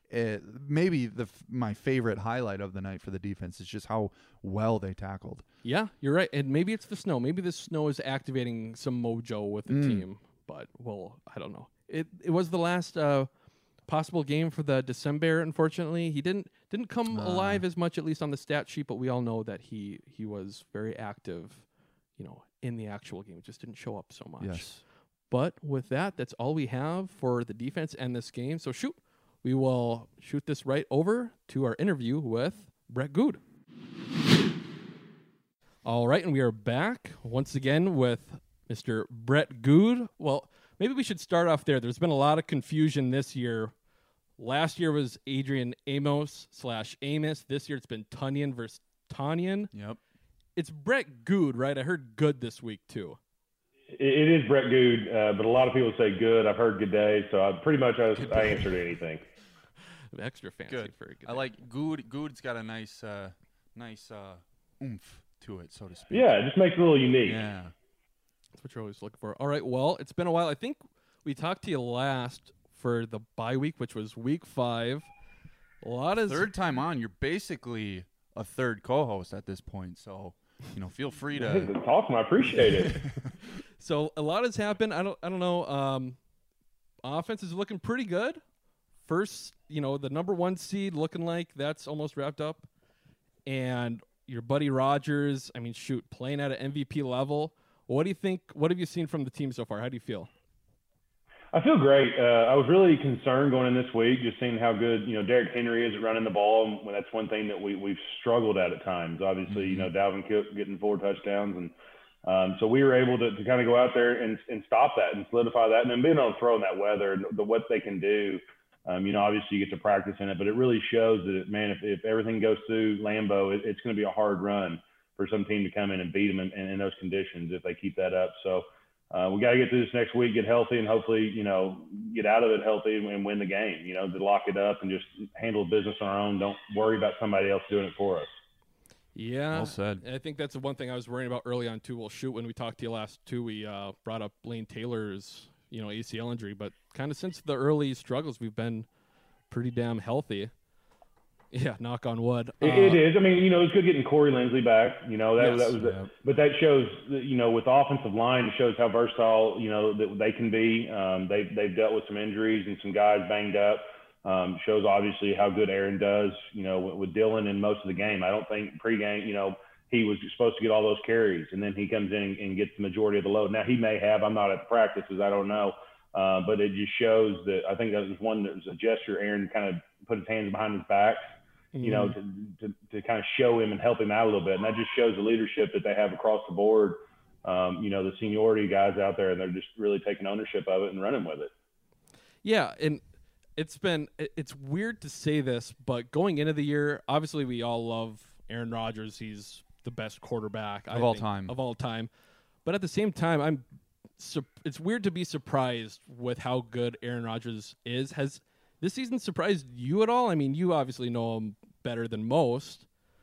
maybe my favorite highlight of the night for the defense is just how well they tackled. Yeah, you're right. And maybe it's the snow. Maybe the snow is activating some mojo with the team. But, well, I don't know. It was the last possible game for the December, unfortunately. He didn't come alive as much, at least on the stat sheet, but we all know that he was very active, in the actual game. It just didn't show up so much. Yes. But with that, that's all we have for the defense and this game. So we will shoot this right over to our interview with Brett Good. All right, and we are back once again with Mr. Brett Good. Well, maybe we should start off there. There's been a lot of confusion this year. Last year was Adrian Amos/Amos. This year it's been Tunyon versus Tonyan. Yep. It's Brett Good, right? I heard good this week, too. It is Brett Good, but a lot of people say good. I've heard good day, so I answered anything. Extra fancy Good. for a good I day. like good. Good's got a nice oomph to it, so to speak. Yeah, it just makes it a little unique. Yeah. That's what you're always looking for. All right, well, it's been a while. I think we talked to you last for the bye week, which was week 5. A lot of third time on. You're basically a third co-host at this point, so feel free to. It's awesome. I appreciate it. So a lot has happened. I don't know. Offense is looking pretty good. First, the number 1 seed looking like that's almost wrapped up, and your buddy Rodgers. I mean, playing at an MVP level. What do you think? What have you seen from the team so far? How do you feel? I feel great. I was really concerned going in this week, just seeing how good, Derrick Henry is at running the ball. And that's one thing that we've struggled at times. Obviously, Dalvin Cook getting 4 touchdowns. And so we were able to kind of go out there and stop that and solidify that. And then being able to throw in that weather, what they can do, obviously you get to practice in it. But it really shows that, man, if everything goes through Lambeau, it's going to be a hard run for some team to come in and beat them in those conditions if they keep that up. So, we got to get through this next week, get healthy, and hopefully, get out of it healthy and win the game, to lock it up and just handle business on our own. Don't worry about somebody else doing it for us. Yeah. Well said. I think that's the one thing I was worrying about early on, too. Well, when we talked to you last, too, we brought up Lane Taylor's, ACL injury. But kind of since the early struggles, we've been pretty damn healthy. Yeah, knock on wood. It is. I mean, it's good getting Corey Linsley back. But that shows, with the offensive line, it shows how versatile, that they can be. They've dealt with some injuries and some guys banged up. Shows obviously how good Aaron does, with Dylan in most of the game. I don't think pregame, he was supposed to get all those carries, and then he comes in and gets the majority of the load. Now he may have. I'm not at practices. I don't know. But it just shows that I think that was one that was a gesture. Aaron kind of put his hands behind his back. To kind of show him and help him out a little bit. And that just shows the leadership that they have across the board, the seniority guys out there, and they're just really taking ownership of it and running with it. Yeah, and it's weird to say this, but going into the year, obviously we all love Aaron Rodgers. He's the best quarterback of all time. But at the same time, it's weird to be surprised with how good Aaron Rodgers is. Has this season surprised you at all? I mean, you obviously know him better than most.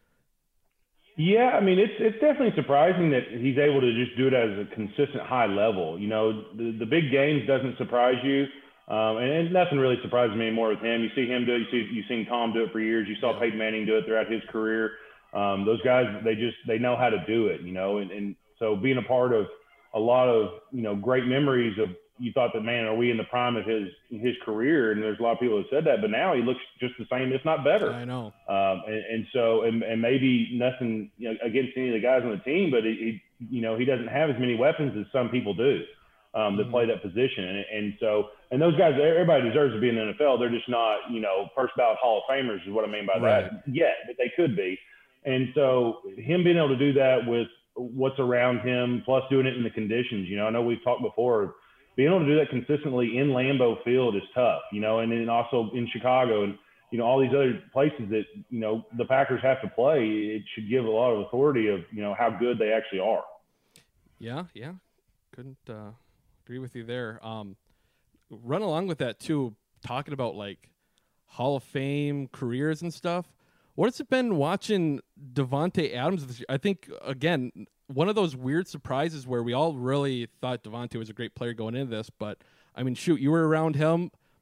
Yeah, I mean, it's definitely surprising that he's able to just do it at a consistent high level. The big games doesn't surprise you, and nothing really surprises me anymore with him. You see him do it. You've seen Tom do it for years. You saw Peyton Manning do it throughout his career. Those guys, they know how to do it, and so being a part of a lot of, great memories of, you thought that, man, are we in the prime of his career? And there's a lot of people who said that, but now he looks just the same, if not better. I know. And maybe nothing against any of the guys on the team, but he doesn't have as many weapons as some people do that play that position. And those guys, everybody deserves to be in the NFL. They're just not, first ballot Hall of Famers is what I mean by that yet, but they could be. And so him being able to do that with what's around him, plus doing it in the conditions, I know we've talked before, being able to do that consistently in Lambeau Field is tough, and then also in Chicago and, all these other places that, the Packers have to play. It should give a lot of authority of, how good they actually are. Yeah. Couldn't agree with you there. Run along with that, too, talking about, like, Hall of Fame careers and stuff. What has it been watching Davante Adams this year? I think, again, one of those weird surprises where we all really thought Davante was a great player going into this. But, I mean, you were around him.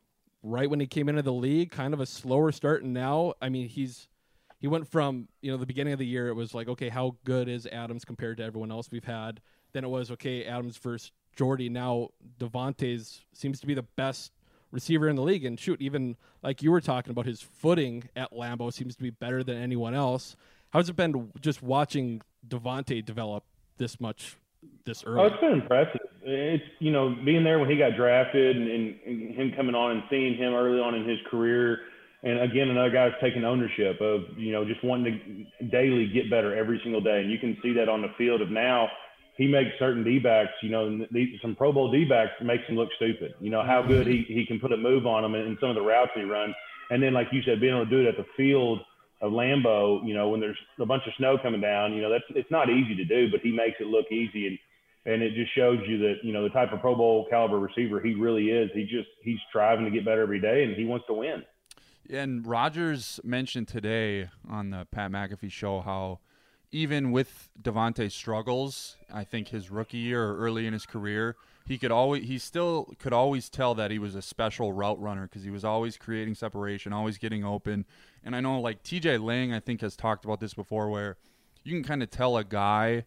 right when he came into the league, kind of a slower start, and now, I mean, he went from, the beginning of the year, it was like, okay, how good is Adams compared to everyone else we've had? Then it was, okay, Adams versus Jordy. Now Devontae's seems to be the best receiver in the league, and shoot, even like you were talking about, his footing at Lambeau seems to be better than anyone else. How's it been just watching Devontae develop this much this early? Oh, it's been impressive. It's, being there when he got drafted and him coming on and seeing him early on in his career. And again, another guy's taking ownership of, just wanting to daily get better every single day. And you can see that on the field of now. He makes certain D-backs, some Pro Bowl D-backs makes him look stupid. How good he can put a move on them in some of the routes he runs. And then, like you said, being able to do it at the field of Lambeau, when there's a bunch of snow coming down, it's not easy to do, but he makes it look easy. And it just shows you that, the type of Pro Bowl caliber receiver he really is. He's striving to get better every day, and he wants to win. And Rodgers mentioned today on the Pat McAfee show how even with Devontae's struggles, I think his rookie year or early in his career, he still could always tell that he was a special route runner because he was always creating separation, always getting open. And I know like TJ Lang, I think, has talked about this before, where you can kind of tell a guy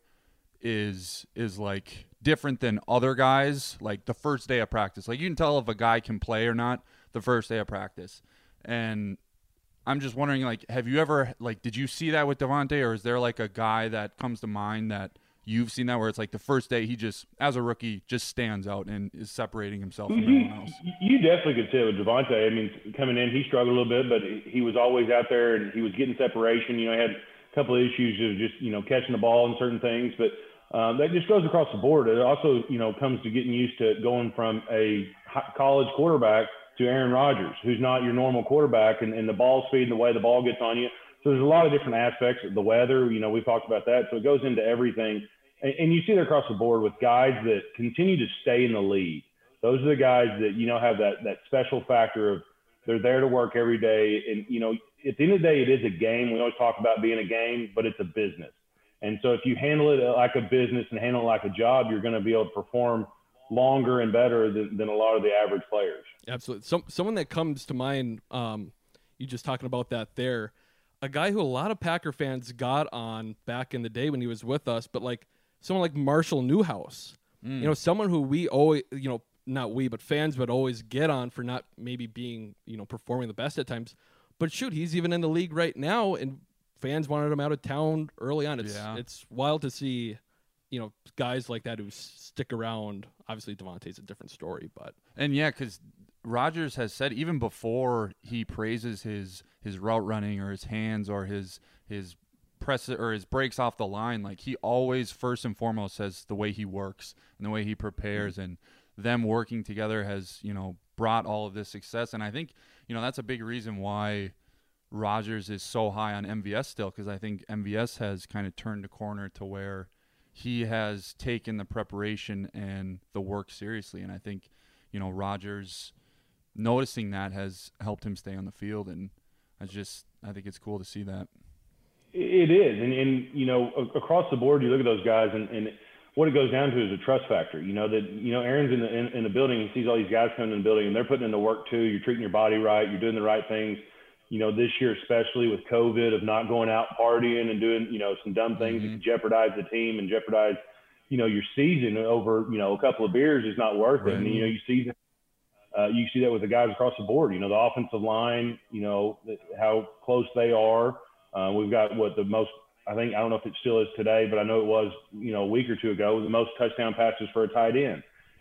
is like different than other guys like the first day of practice. Like you can tell if a guy can play or not the first day of practice. And I'm just wondering, like, have you ever, like, did you see that with Devontae, or is there, like, a guy that comes to mind that you've seen that where it's, like, the first day he just, as a rookie, just stands out and is separating himself from everyone else? You definitely could see it with Devontae. I mean, coming in, he struggled a little bit, but he was always out there, and he was getting separation. He had a couple of issues of just, catching the ball and certain things, but that just goes across the board. It also, comes to getting used to going from a college quarterback to Aaron Rodgers, who's not your normal quarterback, and the ball speed and the way the ball gets on you. So there's a lot of different aspects. The weather, we've talked about that. So it goes into everything. And you see that across the board with guys that continue to stay in the league. Those are the guys that, have that special factor of they're there to work every day. And, at the end of the day, it is a game. We always talk about being a game, but it's a business. And so if you handle it like a business and handle it like a job, you're going to be able to perform longer and better than a lot of the average players. Absolutely. Someone that comes to mind, you just talking about that there, a guy who a lot of Packer fans got on back in the day when he was with us, but like someone like Marshall Newhouse, someone who we always, not we, but fans would always get on for not maybe being, performing the best at times. But shoot, he's even in the league right now, and fans wanted him out of town early on. It's wild to see, guys like that who stick around. Obviously, Devontae's a different story, but because Rodgers has said even before he praises his route running or his hands or his press or his breaks off the line, like he always first and foremost says the way he works and the way he prepares, and them working together has brought all of this success. And I think that's a big reason why Rodgers is so high on MVS still, because I think MVS has kind of turned a corner to where he has taken the preparation and the work seriously. And I think, Rodgers noticing that has helped him stay on the field. And I think it's cool to see that. It is. And across the board, you look at those guys and what it goes down to is a trust factor. Aaron's in the building, he sees all these guys coming in the building and they're putting in the work too. You're treating your body right. You're doing the right things. This year, especially with COVID, of not going out partying and doing, some dumb things that could jeopardize the team and jeopardize, your season over, a couple of beers is not worth it. And, you see that with the guys across the board, the offensive line, how close they are. We've got I don't know if it still is today, but I know it was, a week or two ago, the most touchdown passes for a tight end.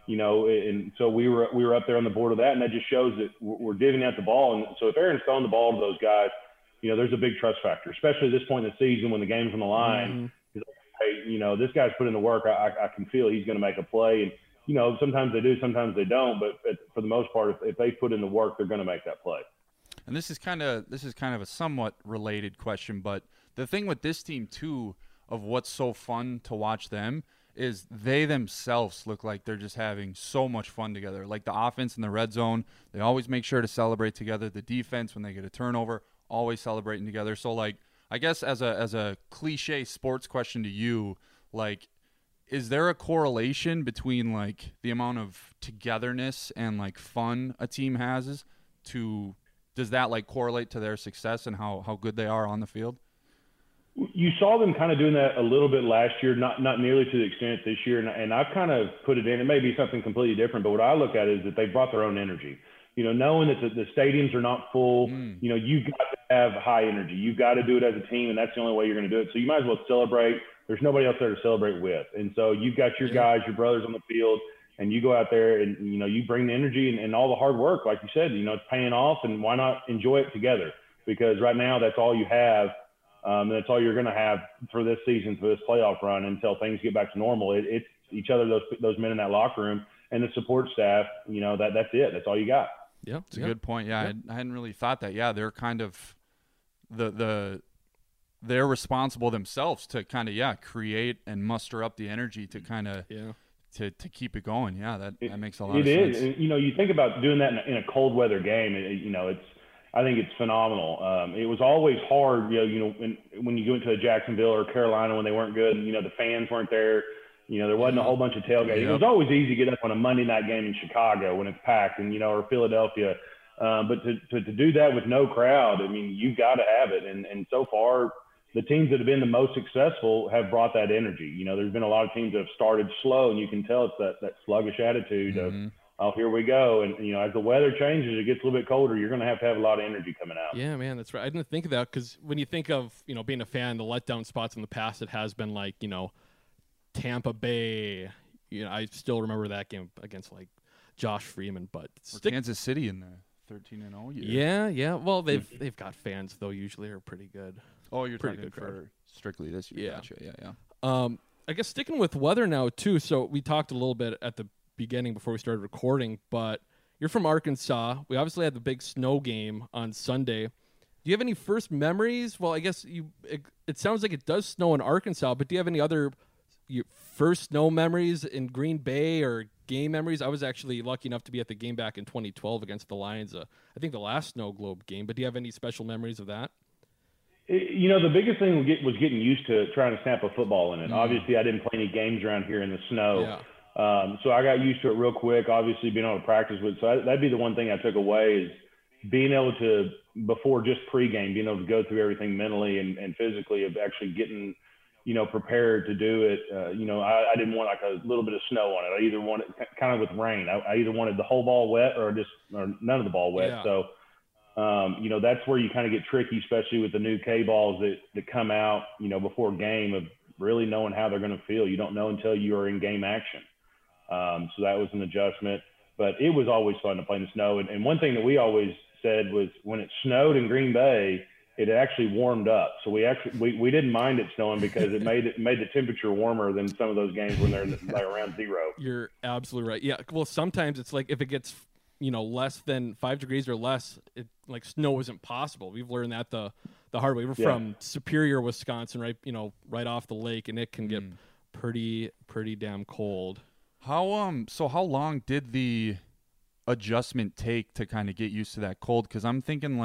And so we were up there on the board of that, and that just shows that we're divvying out the ball. And so if Aaron's throwing the ball to those guys, there's a big trust factor, especially at this point in the season when the game's on the line. Mm-hmm. Hey, this guy's put in the work. I can feel he's going to make a play. And, sometimes they do, sometimes they don't. But for the most part, if they put in the work, they're going to make that play. And this is kind of a somewhat related question, but the thing with this team too, of what's so fun to watch them, is they themselves look like they're just having so much fun together. Like the offense in the red zone, they always make sure to celebrate together. The defense, when they get a turnover, always celebrating together. So, like, I guess as a cliche sports question to you, like, is there a correlation between, like, the amount of togetherness and, like, fun a team has does that like correlate to their success and how good they are on the field? You saw them kind of doing that a little bit last year, not nearly to the extent this year. And I've kind of put it in. It may be something completely different, but what I look at is that they brought their own energy. Knowing that the stadiums are not full, you've got to have high energy. You've got to do it as a team, and that's the only way you're going to do it. So you might as well celebrate. There's nobody else there to celebrate with. And so you've got your guys, your brothers on the field, and you go out there and, you bring the energy and all the hard work. Like you said, it's paying off, and why not enjoy it together? Because right now that's all you have. And that's all you're going to have for this season, for this playoff run, until things get back to normal. It's each other, those men in that locker room, and the support staff. That's it. That's all you got. Yeah, it's a good point. Yeah, I hadn't really thought that. Yeah, they're kind of they're responsible themselves to kind of create and muster up the energy to kind of to keep it going. Yeah, that makes a lot of sense. It is. You think about doing that in a cold weather game. I think it's phenomenal. It was always hard, when you go into a Jacksonville or Carolina when they weren't good, and, the fans weren't there. There wasn't a whole bunch of tailgating. Yep. It was always easy to get up on a Monday night game in Chicago when it's packed, and or Philadelphia. But to do that with no crowd, you've got to have it. And so far, the teams that have been the most successful have brought that energy. There's been a lot of teams that have started slow, and you can tell it's that sluggish attitude of, oh, here we go. And, as the weather changes, it gets a little bit colder, you're going to have a lot of energy coming out. Yeah, man, that's right. I didn't think of that because when you think of, being a fan, the letdown spots in the past, it has been like, Tampa Bay. I still remember that game against like Josh Freeman, but Kansas City in the 13-0 year. Yeah. Well, they've got fans though. Usually are pretty good. Oh, you're pretty talking good for crowd. Strictly this year. Yeah. Gotcha. Yeah. I guess sticking with weather now too. So we talked a little bit at the beginning before we started recording, but you're from Arkansas. We obviously had the big snow game on Sunday. Do you have any first memories? Well, I guess it sounds like it does snow in Arkansas, but do you have any other first snow memories in Green Bay or game memories? I was actually lucky enough to be at the game back in 2012 against the Lions. I think the last Snow Globe game, but do you have any special memories of that? The biggest thing was getting used to trying to snap a football in it. Obviously, I didn't play any games around here in the snow. Yeah. So I got used to it real quick, obviously being able to practice with. So that'd be the one thing I took away is being able to, before just pregame, being able to go through everything mentally and physically of actually getting, prepared to do it. I didn't want like a little bit of snow on it. I either wanted kind of with rain. I either wanted the whole ball wet or none of the ball wet. Yeah. So, that's where you kind of get tricky, especially with the new K balls that come out, before game of really knowing how they're going to feel. You don't know until you are in game action. So that was an adjustment, but it was always fun to play in the snow. And one thing that we always said was when it snowed in Green Bay, it actually warmed up. So we didn't mind it snowing because it made the temperature warmer than some of those games when they're like around zero. You're absolutely right. Yeah. Well, sometimes it's like if it gets, less than 5 degrees or less, it like snow isn't possible. We've learned that the hard way. We're from Superior, Wisconsin, right? Right off the lake, and it can get pretty damn cold. How long did the adjustment take to kind of get used to that cold? Because I'm thinking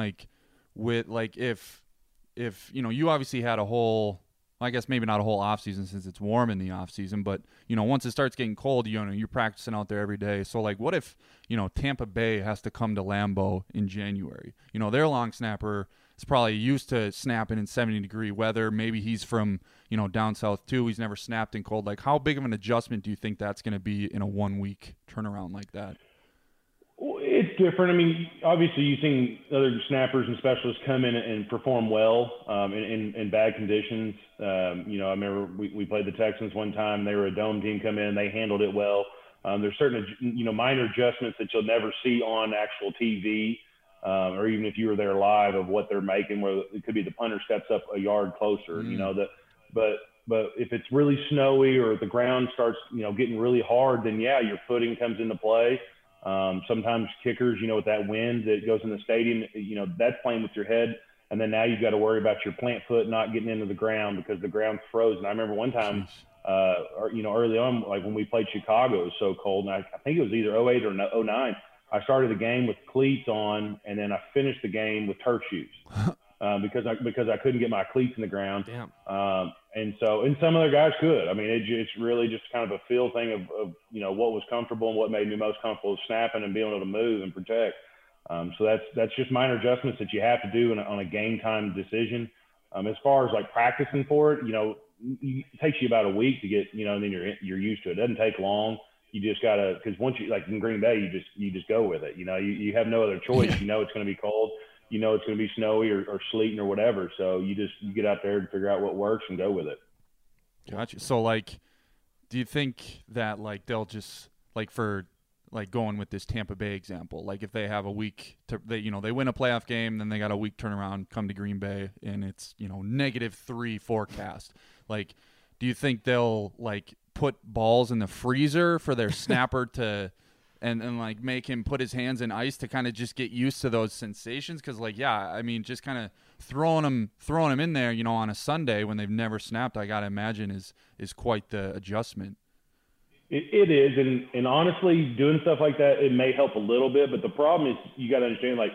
if you obviously had a whole, I guess maybe not a whole off season since it's warm in the off season, but once it starts getting cold, you're practicing out there every day. So what if Tampa Bay has to come to Lambeau in January? Their long snapper is probably used to snapping in 70-degree weather. Maybe he's from down south too. He's never snapped in cold. How big of an adjustment do you think that's going to be in a 1-week turnaround like that? It's different. Obviously you've seen other snappers and specialists come in and perform well in bad conditions. I remember we played the Texans one time. They were a dome team, come in, they handled it well. There's certain, minor adjustments that you'll never see on actual TV, or even if you were there live of what they're making, where it could be the punter steps up a yard closer, but if it's really snowy or the ground starts, getting really hard, then your footing comes into play. Sometimes kickers, with that wind that goes in the stadium, that's playing with your head. And then now you've got to worry about your plant foot not getting into the ground because the ground's frozen. I remember one time, early on, like when we played Chicago, it was so cold. And I think it was either 08 or 09. I started the game with cleats on, and then I finished the game with turf shoes because I couldn't get my cleats in the ground. Damn. And some other guys could. It's really just kind of a feel thing of what was comfortable and what made me most comfortable snapping and being able to move and protect. So that's just minor adjustments that you have to do on a game time decision. As far as like practicing for it, it takes you about a week to get, and then you're used to it. It doesn't take long. You just gotta, because once you, like in Green Bay, you just go with it. You have no other choice. It's going to be cold. It's going to be snowy or sleeting or whatever. So you get out there and figure out what works and go with it. Gotcha. So like, do you think that like they'll just like for like going with this Tampa Bay example, like if they have a week they win a playoff game, then they got a week turnaround, come to Green Bay, and it's -3 forecast. Like, do you think they'll like put balls in the freezer for their snapper to and like make him put his hands in ice to kind of just get used to those sensations? Because like, yeah, I mean, just kind of throwing them in there, on a Sunday when they've never snapped, I gotta imagine is quite the adjustment. It is, and honestly, doing stuff like that, it may help a little bit, but the problem is you got to understand, like,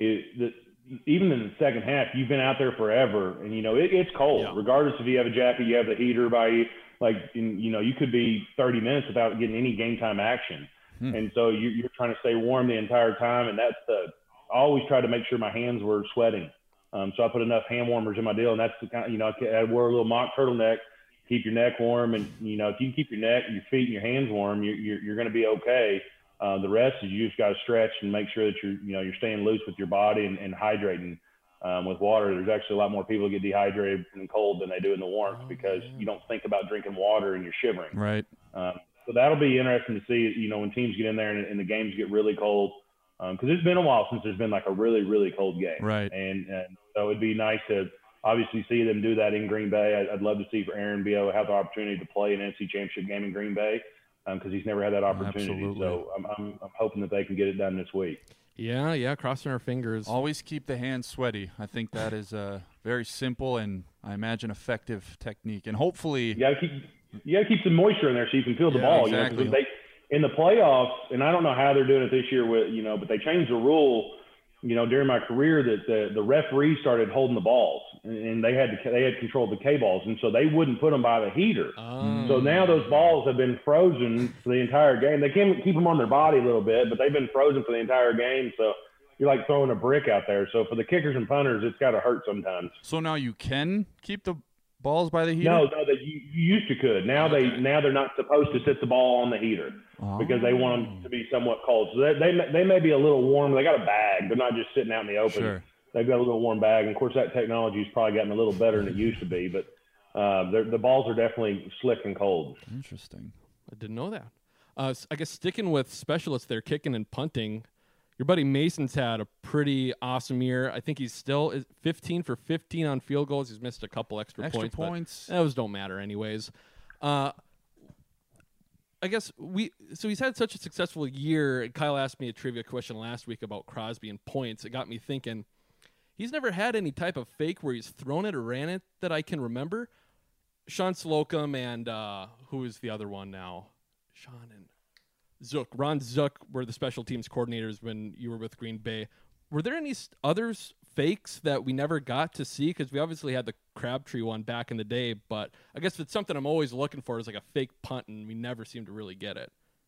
even in the second half, you've been out there forever, and it's cold. Yeah. Regardless if you have a jacket, you have the heater by you, like, you could be 30 minutes without getting any game time action, and so you're trying to stay warm the entire time, and I always try to make sure my hands were sweating, so I put enough hand warmers in my deal, and that's the kind, I wore a little mock turtleneck. Keep your neck warm, and if you keep your neck, your feet, and your hands warm, you're going to be okay. The rest is you just got to stretch and make sure that you're staying loose with your body and hydrating with water. There's actually a lot more people get dehydrated in the cold than they do in the warmth because you don't think about drinking water and you're shivering. Right. So that'll be interesting to see. When teams get in there and the games get really cold, because it's been a while since there's been like a really really cold game. Right. And so it'd be nice to obviously see them do that in Green Bay. I'd love to see for Aaron be able to have the opportunity to play an NFC Championship game in Green Bay because he's never had that opportunity. Absolutely. So I'm hoping that they can get it done this week. Yeah, crossing our fingers. Always keep the hands sweaty. I think that is a very simple and I imagine effective technique. And hopefully you got to keep some moisture in there so you can feel the ball. Exactly. In the playoffs, and I don't know how they're doing it this year with but they changed the rule. During my career that the referee started holding the balls and they had control of the K balls. And so they wouldn't put them by the heater. Oh. So now those balls have been frozen for the entire game. They can keep them on their body a little bit, but they've been frozen for the entire game. So you're like throwing a brick out there. So for the kickers and punters, it's got to hurt sometimes. So now you can keep the balls by the heater? No, that you used to could. Now they're not supposed to sit the ball on the heater because they want them to be somewhat cold. So they may be a little warm. They got a bag. They're not just sitting out in the open. Sure. They've got a little warm bag. And of course, that technology's probably gotten a little better than it used to be. But the balls are definitely slick and cold. Interesting. I didn't know that. I guess sticking with specialists there, kicking and punting. Your buddy Mason's had a pretty awesome year. I think he's still 15 for 15 on field goals. He's missed a couple extra points. But those don't matter anyways. I guess he's had such a successful year. Kyle asked me a trivia question last week about Crosby and points. It got me thinking. He's never had any type of fake where he's thrown it or ran it that I can remember. Sean Slocum and who is the other one now? Sean and Zook. Ron Zook were the special teams coordinators when you were with Green Bay. Were there any others fakes that we never got to see? Because we obviously had the Crabtree one back in the day, but I guess it's something I'm always looking for is like a fake punt, and we never seem to really get it.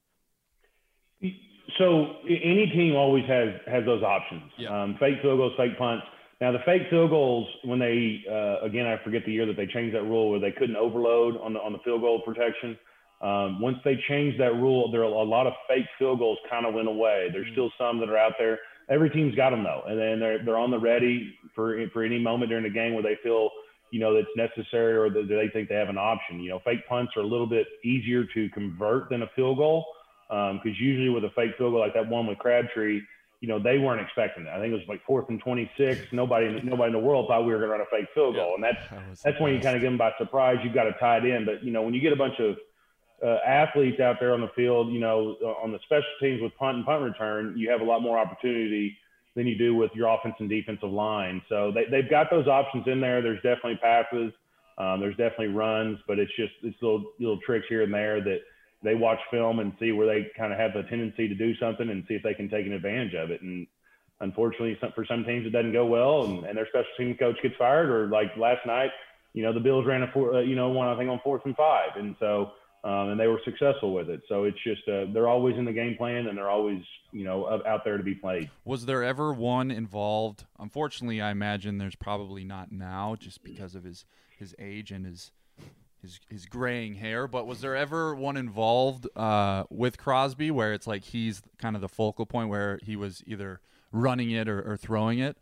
So any team always has those options. Yeah. Fake field goals, fake punts. Now the fake field goals, when they again, I forget the year that they changed that rule where they couldn't overload on the field goal protection. Once they changed that rule, there are a lot of fake field goals kind of went away. There's still some that are out there. Every team's got them though, and then they're on the ready for any moment during the game where they feel that's necessary or that they think they have an option. Fake punts are a little bit easier to convert than a field goal because usually with a fake field goal like that one with Crabtree, they weren't expecting that. I think it was like 4th and 26. Nobody in the world thought we were going to run a fake field goal, and that's when you kind of get them by surprise. You've got to tie it in, but when you get a bunch of athletes out there on the field, on the special teams with punt and punt return, you have a lot more opportunity than you do with your offense and defensive line. So they've got those options in there. There's definitely passes. There's definitely runs, but it's little tricks here and there that they watch film and see where they kind of have the tendency to do something and see if they can take an advantage of it. And unfortunately, for some teams, it doesn't go well, and their special team coach gets fired. Or like last night, the Bills ran one I think on 4th and 5, and so and they were successful with it. So it's just they're always in the game plan, and they're always out there to be played. Was there ever one involved? Unfortunately, I imagine there's probably not now, just because of his age and his graying hair. But was there ever one involved with Crosby where it's like he's kind of the focal point, where he was either running it or throwing it?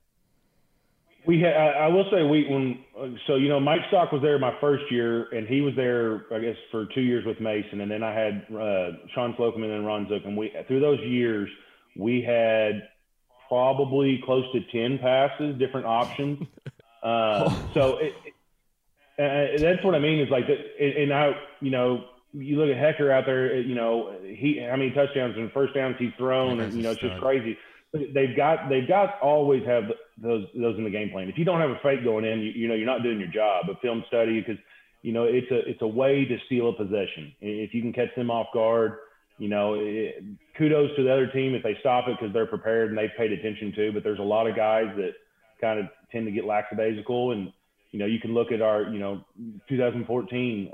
I will say Mike Stock was there my first year, and he was there, I guess, for 2 years with Mason, and then I had Sean Slocum and Ron Zook, and through those years we had probably close to 10 passes, different options. So that's what I mean is like that. And I, you look at Hecker out there, how many touchdowns and first downs he's thrown, and it's just crazy. They've got always have those in the game plan. If you don't have a fake going in, you're not doing your job. A film study, because it's a way to steal a possession. If you can catch them off guard, kudos to the other team if they stop it, because they're prepared and they've paid attention to. But there's a lot of guys that kind of tend to get lackadaisical, and you can look at our 2014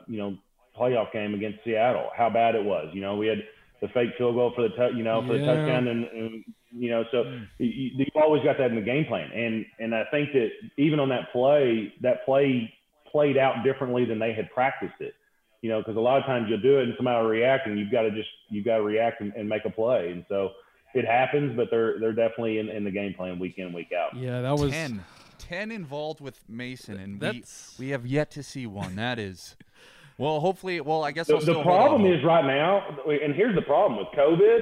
playoff game against Seattle, how bad it was. We had the fake field goal for the touchdown, and so you always got that in the game plan. And I think that even on that play played out differently than they had practiced it. Because a lot of times you'll do it and somebody will react, and you've got to react and make a play. And so it happens, but they're definitely in the game plan week in, week out. Yeah, that was 10 involved with Mason, and we have yet to see one. That is. Well, hopefully, I guess the problem is right now, and here's the problem with COVID.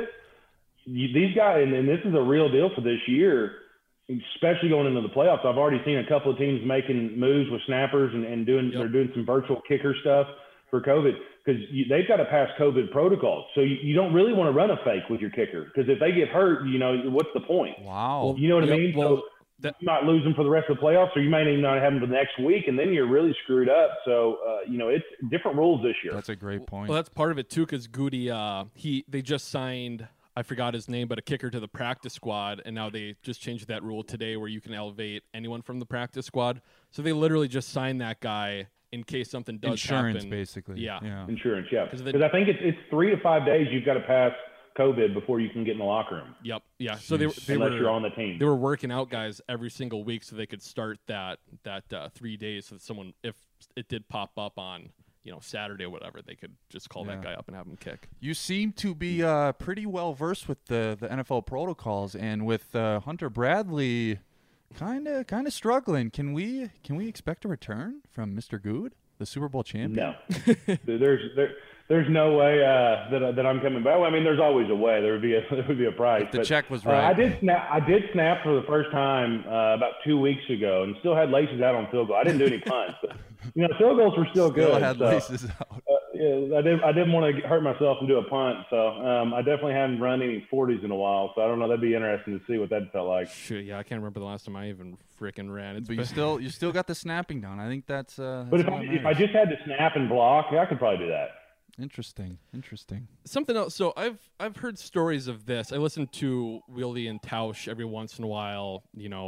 These guys, and this is a real deal for this year, especially going into the playoffs. I've already seen a couple of teams making moves with snappers and they're doing some virtual kicker stuff for COVID, because they've got to pass COVID protocols. So you don't really want to run a fake with your kicker, because if they get hurt, what's the point? Wow. You know what I mean? So you might lose them for the rest of the playoffs, or you might even not have them for the next week, and then you're really screwed up. So, it's different rules this year. That's a great point. Well, that's part of it, too, because Goody, they just signed, I forgot his name, but a kicker to the practice squad, and now they just changed that rule today where you can elevate anyone from the practice squad. So they literally just signed that guy in case something does happen. Insurance, basically. Yeah. Insurance, yeah. Because I think it's 3 to 5 days you've got to pass COVID before you can get in the locker room. Yep. Yeah. So unless you're on the team. They were working out guys every single week so they could start that 3 days, so that someone, if it did pop up on Saturday or whatever, they could just call that guy up and have him kick. You seem to be pretty well versed with the NFL protocols, and with Hunter Bradley kind of struggling. Can we expect a return from Mr. Good, the Super Bowl champion? No. There's no way that I'm coming back. Well, I mean, there's always a way. There would be a price. If the check was right. I did snap for the first time about 2 weeks ago, and still had laces out on field goal. I didn't do any punts, but field goals were still good. Still had laces out. I didn't want to hurt myself and do a punt, so I definitely haven't run any 40s in a while. So I don't know. That'd be interesting to see what that felt like. Sure, yeah, I can't remember the last time I even freaking ran. But you still got the snapping down. I think that's. But if I just had to snap and block, I could probably do that. Interesting. Something else. So I've heard stories of this. I listen to Willie and Tausch every once in a while,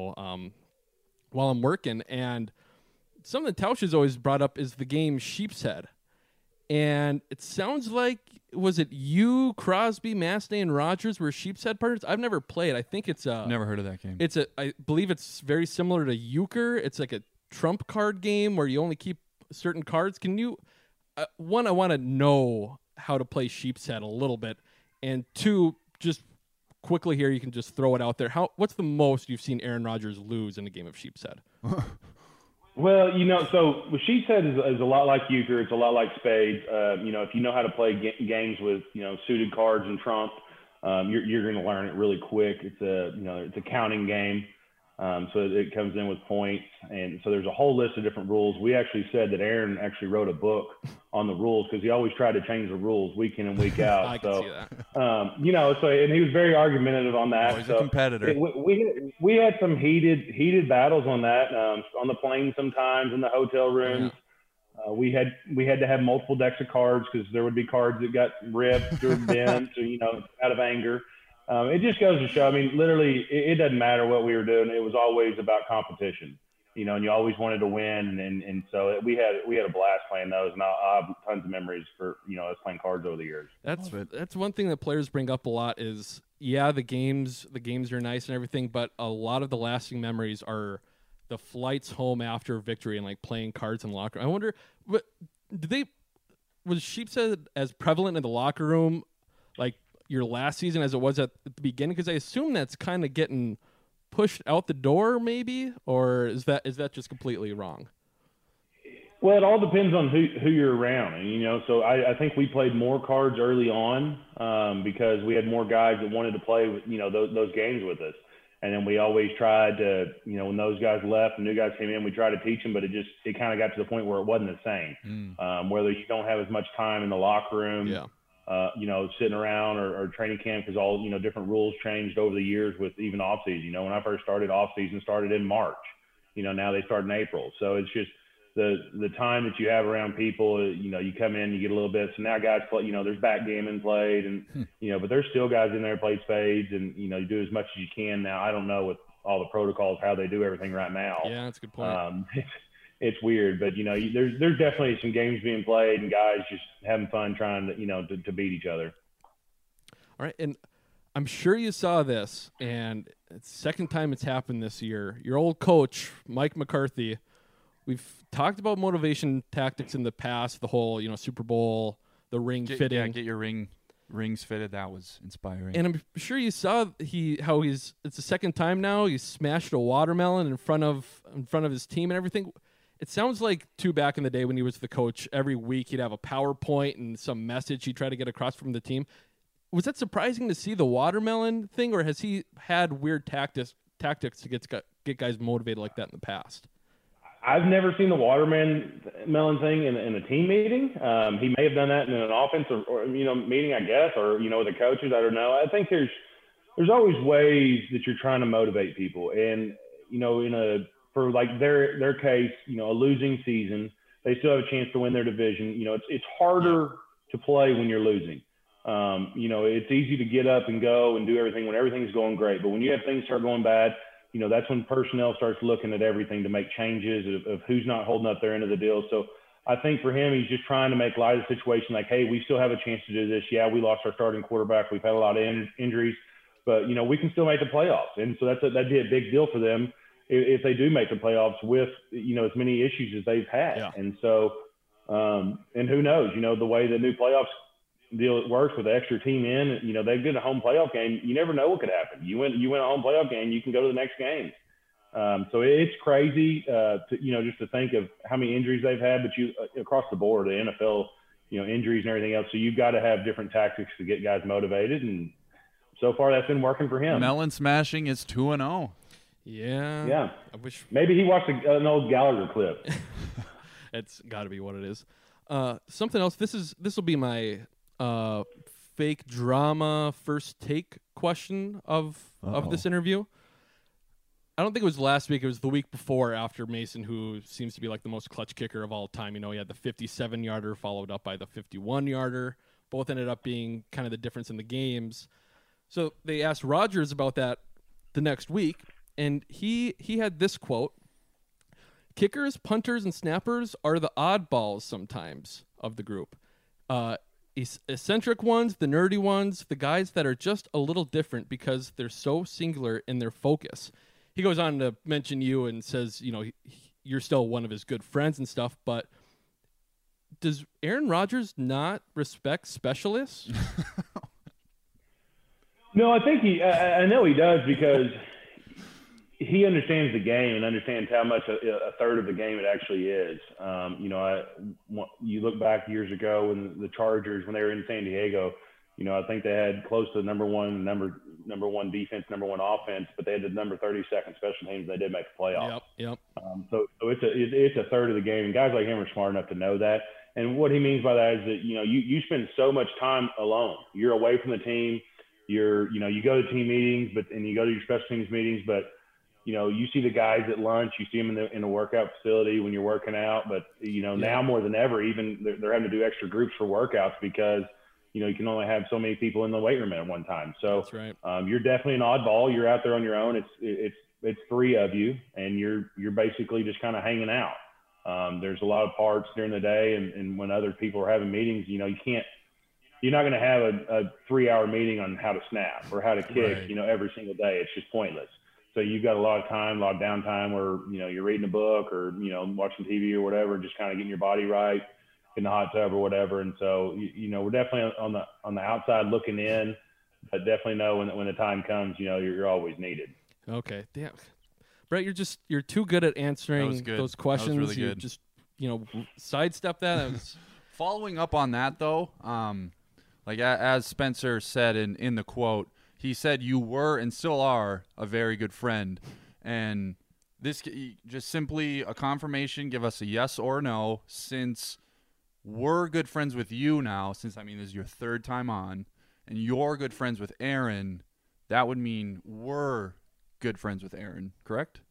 while I'm working, and something Tausch has always brought up is the game Sheep's Head. And it sounds like, was it you, Crosby, Mastay, and Rogers were Sheep's Head partners? I've never played. I think it's never heard of that game. I believe it's very similar to euchre. It's like a trump card game where you only keep certain cards. Can you? One, I want to know how to play Sheep's Head a little bit, and two, just quickly here, you can just throw it out there. What's the most you've seen Aaron Rodgers lose in a game of Sheep's Head? Well, so Sheep's Head is a lot like euchre. It's a lot like spades. If you know how to play games with suited cards and trump, you're going to learn it really quick. It's a counting game. So it comes in with points, and so there's a whole list of different rules. We actually said that Aaron actually wrote a book on the rules, because he always tried to change the rules week in and week out. I can see that. And he was very argumentative on that. He's a competitor. We had some heated battles on that, on the plane sometimes, in the hotel rooms. Yeah. We had to have multiple decks of cards, because there would be cards that got ripped or bent, or, out of anger. It just goes to show, I mean, literally, it doesn't matter what we were doing. It was always about competition. and you always wanted to win. And so we had a blast playing those, and I have tons of memories for, us playing cards over the years. That's one thing that players bring up a lot is, the games are nice and everything, but a lot of the lasting memories are the flights home after victory and like playing cards in the locker room. I wonder, was Sheepshead as prevalent in the locker room like your last season as it was at the beginning? Because I assume that's kind of getting pushed out the door, maybe, or is that just completely wrong? Well, it all depends on who you're around, and so I think we played more cards early on because we had more guys that wanted to play with those games with us, and then we always tried to when those guys left and new guys came in, we tried to teach them, but it kind of got to the point where it wasn't the same. Whether you don't have as much time in the locker room, sitting around or training camp, because all different rules changed over the years with even off season. When I first started, off season started in March. Now they start in April, so it's just the time that you have around people. You come in, you get a little bit. So now guys play. There's backgammon played, and but there's still guys in there who play spades, and you do as much as you can. Now I don't know with all the protocols how they do everything right now. Yeah, that's a good point. It's weird, but there's definitely some games being played and guys just having fun trying to to beat each other. All right, and I'm sure you saw this, and it's the second time it's happened this year. Your old coach, Mike McCarthy. We've talked about motivation tactics in the past, the whole, Super Bowl, the ring fitting. Yeah, get your rings fitted. That was inspiring. And I'm sure you saw it's the second time now. He smashed a watermelon in front of his team and everything. It sounds like back in the day when he was the coach, every week he'd have a PowerPoint and some message he'd try to get across from the team. Was that surprising to see the watermelon thing, or has he had weird tactics to get guys motivated like that in the past? I've never seen the watermelon thing in a team meeting. He may have done that in an offense or meeting, I guess, or with the coaches. I don't know. I think there's always ways that you're trying to motivate people, and for like their case, a losing season, they still have a chance to win their division. It's harder to play when you're losing. It's easy to get up and go and do everything when everything's going great, but when you have things start going bad, that's when personnel starts looking at everything to make changes of who's not holding up their end of the deal. So I think for him, he's just trying to make light of the situation. Like, hey, we still have a chance to do this. Yeah, we lost our starting quarterback. We've had a lot of injuries, but we can still make the playoffs. And so that'd be a big deal for them if they do make the playoffs with, as many issues as they've had. Yeah. And so, and who knows, the way the new playoffs deal works with the extra team in, they get a home playoff game. You never know what could happen. You win a home playoff game, you can go to the next game. So it's crazy just to think of how many injuries they've had, but across the board, the NFL, injuries and everything else. So you've got to have different tactics to get guys motivated. And so far that's been working for him. Melon smashing is 2-0. Yeah. Yeah. I wish maybe he watched an old Gallagher clip. It's got to be what it is. Something else. This will be my fake drama first take question of this interview. I don't think it was last week. It was the week before, after Mason, who seems to be like the most clutch kicker of all time. He had the 57-yarder followed up by the 51-yarder. Both ended up being kind of the difference in the games. So they asked Rodgers about that the next week, and he had this quote: "Kickers, punters, and snappers are the oddballs sometimes of the group. Eccentric ones, the nerdy ones, the guys that are just a little different because they're so singular in their focus." He goes on to mention you and says, you're still one of his good friends and stuff, but does Aaron Rodgers not respect specialists? No, I think I know he does, because he understands the game and understands how much a third of the game it actually is. You look back years ago when the Chargers, when they were in San Diego, I think they had close to number one defense, number one offense, but they had the number 32nd special teams. They did make the playoffs. Yep. So it's a third of the game, and guys like him are smart enough to know that. And what he means by that is that you spend so much time alone. You're away from the team. You go to team meetings, and you go to your special teams meetings, but you see the guys at lunch, you see them in the workout facility when you're working out. But now more than ever, even they're having to do extra groups for workouts because you can only have so many people in the weight room at one time. So that's right. You're definitely an oddball. You're out there on your own. It's three of you, and and you're basically just kind of hanging out. There's a lot of parts during the day, and when other people are having meetings, you're not going to have a 3-hour meeting on how to snap or how to kick, Right. Every single day. It's just pointless. So you've got a lot of time, a lot of downtime where, you're reading a book or, watching TV or whatever, just kind of getting your body right in the hot tub or whatever. And so, we're definitely on the outside looking in, but definitely know when the time comes, you're always needed. Okay. Damn. Brett, you're too good at answering good. those That was questions. really You good. just, sidestep that. That was Following up on that, though, like as Spencer said in the quote, he said you were and still are a very good friend. And this just simply a confirmation, give us a yes or no, since we're good friends with you now, since, this is your third time on, and you're good friends with Aaron, that would mean we're good friends with Aaron, correct?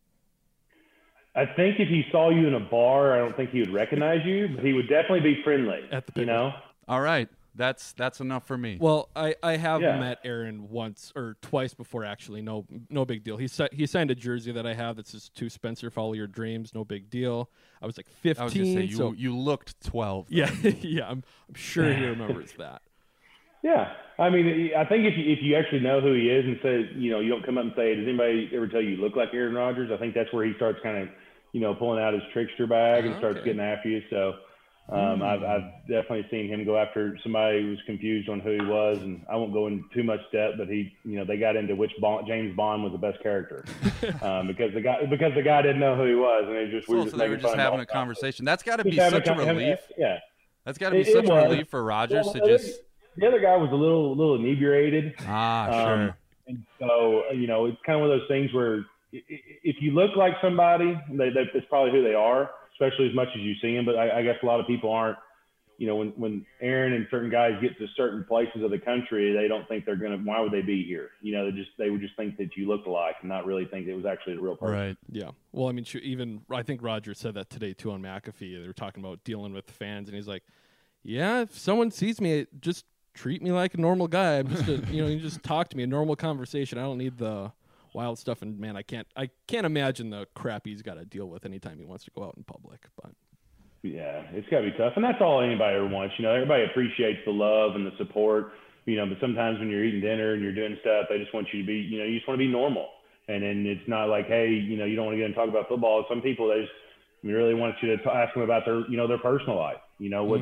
I think if he saw you in a bar, I don't think he would recognize you, but he would definitely be friendly. At the pickup. All right. That's enough for me. Well, I have Yeah. met Aaron once or twice before, actually. No big deal. He signed a jersey that I have that says "To Spencer, follow your dreams." No big deal. I was like 15. I was just say so you looked 12. yeah, yeah. I'm sure he remembers that. Yeah. I think if you actually know who he is and say, you don't come up and say, does anybody ever tell you look like Aaron Rodgers? I think that's where he starts kind of, pulling out his trickster bag and starts getting after you. So I've definitely seen him go after somebody who was confused on who he was, and I won't go into too much depth, but they got into which James Bond was the best character because the guy didn't know who he was, and they were just having a conversation. That's got to be Just such a having relief. Yeah. That's got to be such a relief for Rodgers to just. The other guy was a little inebriated. Sure. And so, it's kind of one of those things where if you look like somebody, that's probably who they are, especially as much as you see them. But I guess a lot of people aren't, when Aaron and certain guys get to certain places of the country, they don't think why would they be here? They would just think that you looked alike and not really think it was actually the real person. Right. Yeah. Well, I think Roger said that today too on McAfee. They were talking about dealing with fans, and he's like, yeah, if someone sees me, just treat me like a normal guy. I'm just you just talk to me, a normal conversation. I don't need the wild stuff. And man, I can't imagine the crap he's got to deal with anytime he wants to go out in public. But yeah, it's got to be tough, and that's all anybody ever wants. Everybody appreciates the love and the support. But sometimes when you're eating dinner and you're doing stuff, they just want you to be, you just want to be normal. And then it's not like, hey, you don't want to get and talk about football. Some people, they just really want you to ask them about their, their personal life. What's,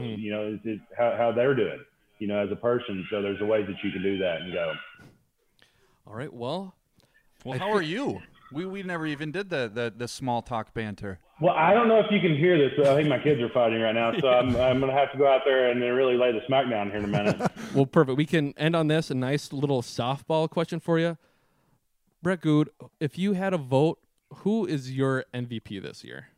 how they're doing. As a person. So there's a ways that you can do that and go. All right. Well, how are you? We never even did the small talk banter. Well, I don't know if you can hear this, but I think my kids are fighting right now. So I'm going to have to go out there and then really lay the smack down here in a minute. Well, perfect. We can end on this. A nice little softball question for you. Brett Good, if you had a vote, who is your MVP this year?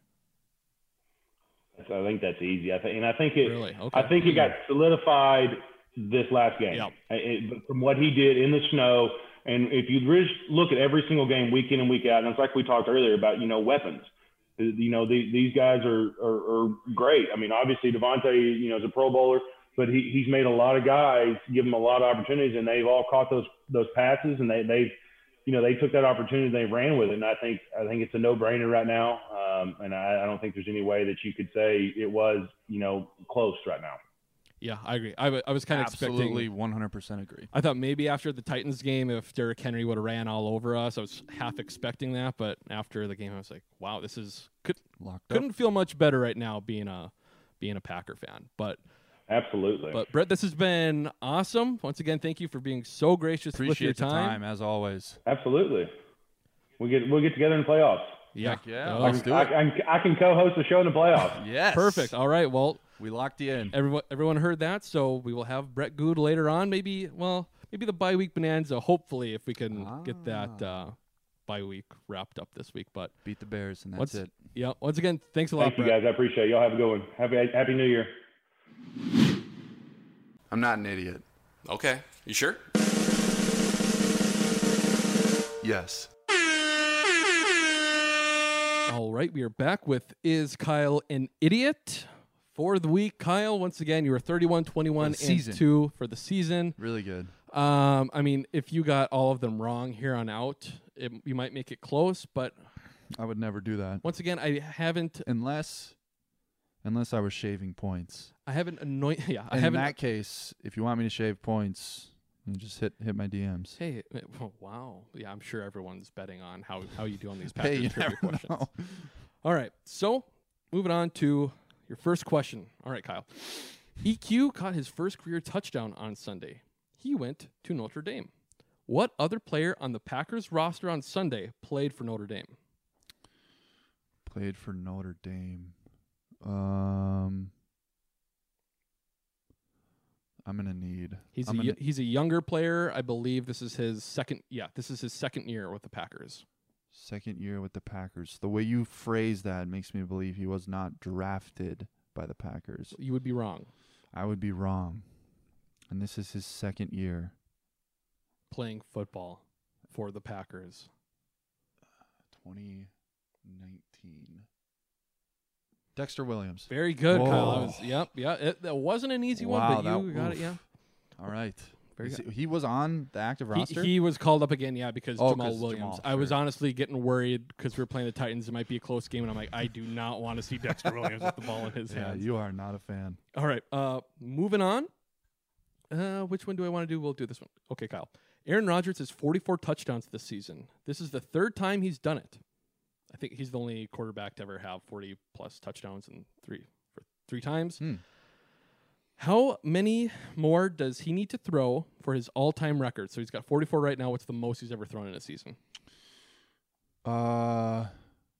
So I think that's easy. I think it. Really? Okay. I think it got solidified this last game. Yep. From what he did in the snow, and if you really look at every single game, week in and week out, and it's like we talked earlier about weapons. These guys are great. Obviously Devontae, is a Pro Bowler, but he's made a lot of guys give him a lot of opportunities, and they've all caught those passes, and they took that opportunity and they ran with it. And I think it's a no-brainer right now. And I don't think there's any way that you could say it was, close right now. Yeah, I agree. I was kind of expecting. Absolutely, 100% agree. I thought maybe after the Titans game, if Derrick Henry would have ran all over us, I was half expecting that. But after the game, I was like, wow, this is couldn't feel much better right now being a Packer fan. But absolutely. But Brett, this has been awesome. Once again, thank you for being so gracious with your time. Appreciate the time as always. Absolutely. We'll get together in the playoffs. Yeah, let's do it. I can co-host the show in the playoffs. Yes, perfect. All right, well, we locked you in. Everyone heard that, so we will have Brett Good later on. Maybe the bye week bonanza. Hopefully, if we can get that bye week wrapped up this week. But beat the Bears, and that's it. Yeah. Once again, thanks a lot. Thank you guys. I appreciate it. Y'all have a good one. Happy New Year. I'm not an idiot. Okay, you sure? Yes. All right, we are back with Is Kyle an Idiot? For the week, Kyle, once again, you were 31, 21, and 2 for the season. Really good. If you got all of them wrong here on out, you might make it close, but I would never do that. Once again, I haven't unless I was shaving points. I haven't annoyed. Yeah, I in haven't. In that case, if you want me to shave points, you just hit my DMs. Hey, oh, wow. Yeah, I'm sure everyone's betting on how you do on these Packers you trivia never questions. know. All right, so moving on to your first question. All right, Kyle. EQ caught his first career touchdown on Sunday. He went to Notre Dame. What other player on the Packers roster on Sunday played for Notre Dame? Played for Notre Dame. I'm gonna need. He's a younger player. I believe this is his second. Yeah, this is his second year with the Packers. Second year with the Packers. The way you phrase that makes me believe he was not drafted by the Packers. You would be wrong. I would be wrong. And this is his second year playing football for the Packers. 2019. Dexter Williams. Very good, Whoa. Kyle. It wasn't an easy one, but you got it, yeah. All right. Very good. He was on the active roster? He was called up again, yeah, because Jamal 'cause Williams. Jamal, I was honestly getting worried because we were playing the Titans. It might be a close game, and I'm like, I do not want to see Dexter Williams with the ball in his hands. Yeah, you are not a fan. All right, moving on. Which one do I want to do? We'll do this one. Okay, Kyle. Aaron Rodgers has 44 touchdowns this season. This is the third time he's done it. I think he's the only quarterback to ever have 40-plus touchdowns in three times. How many more does he need to throw for his all-time record? So he's got 44 right now. What's the most he's ever thrown in a season? I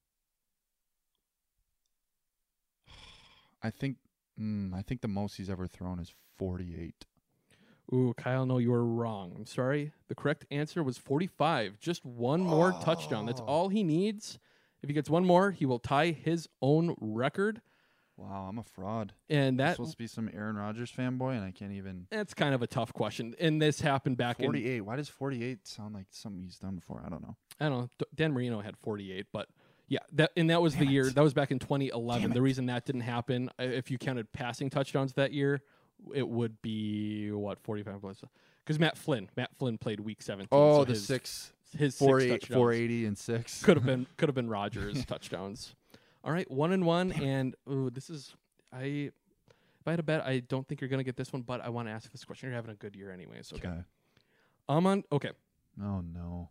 think the most he's ever thrown is 48. Ooh, Kyle, no, you were wrong. I'm sorry. The correct answer was 45. Just one more touchdown. That's all he needs. If he gets one more, he will tie his own record. Wow, I'm a fraud. And I'm supposed to be some Aaron Rodgers fanboy, and I can't even. That's kind of a tough question. And this happened back 48. Why does 48 sound like something he's done before? I don't know. I don't know. Dan Marino had 48, but yeah, that was the year. That was back in 2011. The reason that didn't happen, if you counted passing touchdowns that year, it would be 45 plus. Because Matt Flynn played Week 17. Oh, so his 480 and 6 could have been Rodgers touchdowns. All right, 1-1, and this is if I had a bet, I don't think you're gonna get this one, but I want to ask this question. You're having a good year, anyways. Okay. Okay. Oh no.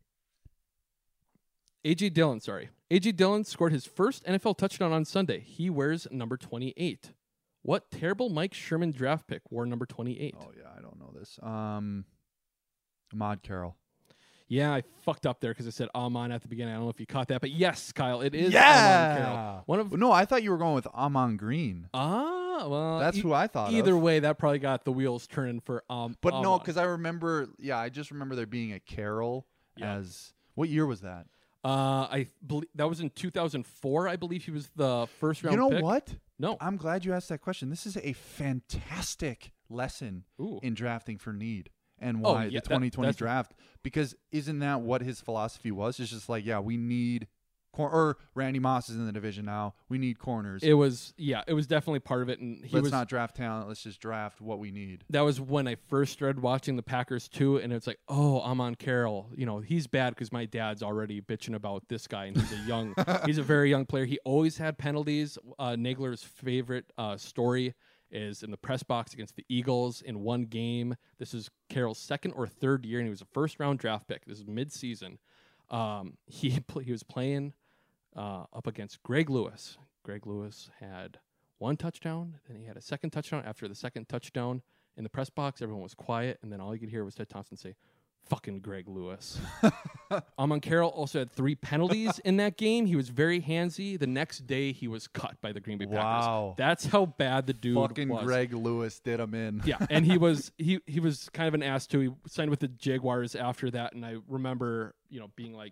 A.J. Dillon scored his first NFL touchdown on Sunday. He wears number 28. What terrible Mike Sherman draft pick wore number 28? Oh yeah, I don't know this. Ahmad Carroll. Yeah, I fucked up there because I said Amon at the beginning. I don't know if you caught that, but yes, Kyle, it is Amon Carroll. No, I thought you were going with Amon Green. Well, that's who I thought. Either way, that probably got the wheels turning for But Amon. no, because I remember. Yeah, I just remember there being a Carroll as. What year was that? I believe that was in 2004. I believe he was the first round. You know pick. what? No, I'm glad you asked that question. This is a fantastic lesson in drafting for need. And why the 2020 draft, because isn't that what his philosophy was? It's just like, yeah, we need or Randy Moss is in the division now. We need corners. It was definitely part of it. And let's not draft talent. Let's just draft what we need. That was when I first started watching the Packers too, and it's like, oh, Amon Carroll, he's bad because my dad's already bitching about this guy, and he's a very young player. He always had penalties. Nagler's favorite story is in the press box against the Eagles in one game. This is Carroll's second or third year, and he was a first-round draft pick. This is mid-season. He was playing up against Greg Lewis. Greg Lewis had one touchdown, then he had a second touchdown. After the second touchdown in the press box, everyone was quiet, and then all you could hear was Ted Thompson say, "Fucking Greg Lewis." Amon Carroll also had 3 penalties in that game. He was very handsy. The next day, he was cut by the Green Bay Packers. Wow. That's how bad the dude was. Greg Lewis did him in. Yeah, and he was kind of an ass too. He signed with the Jaguars after that, and I remember being like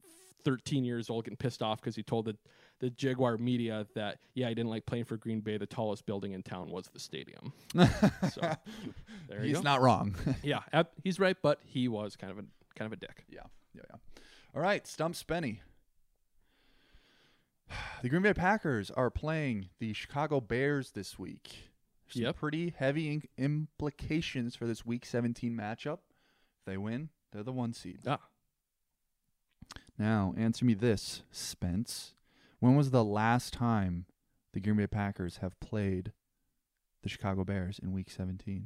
13 years old, getting pissed off because he told the Jaguar media that he didn't like playing for Green Bay. The tallest building in town was the stadium. So there you go. He's not wrong. Yeah, he's right, but he was kind of a dick. Yeah. All right, Stump Spenny. The Green Bay Packers are playing the Chicago Bears this week. Some pretty heavy implications for this Week 17 matchup. If they win, they're the 1 seed. Ah. Now, answer me this, Spence. When was the last time the Green Bay Packers have played the Chicago Bears in Week 17?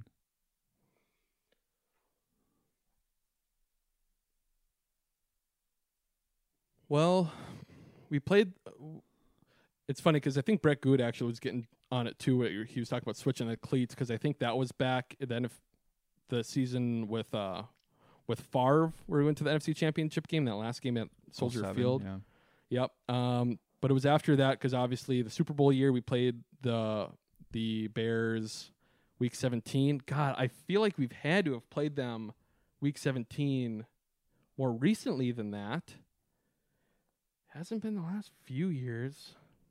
Well, we played. It's funny because I think Brett Good actually was getting on it too. He was talking about switching the cleats because I think that was back then if the season with Favre where we went to the NFC Championship game, that last game at Soldier Field. Yeah. Yep. But it was after that because obviously the Super Bowl year we played the Bears Week 17. God, I feel like we've had to have played them Week 17 more recently than that. Hasn't been the last few years.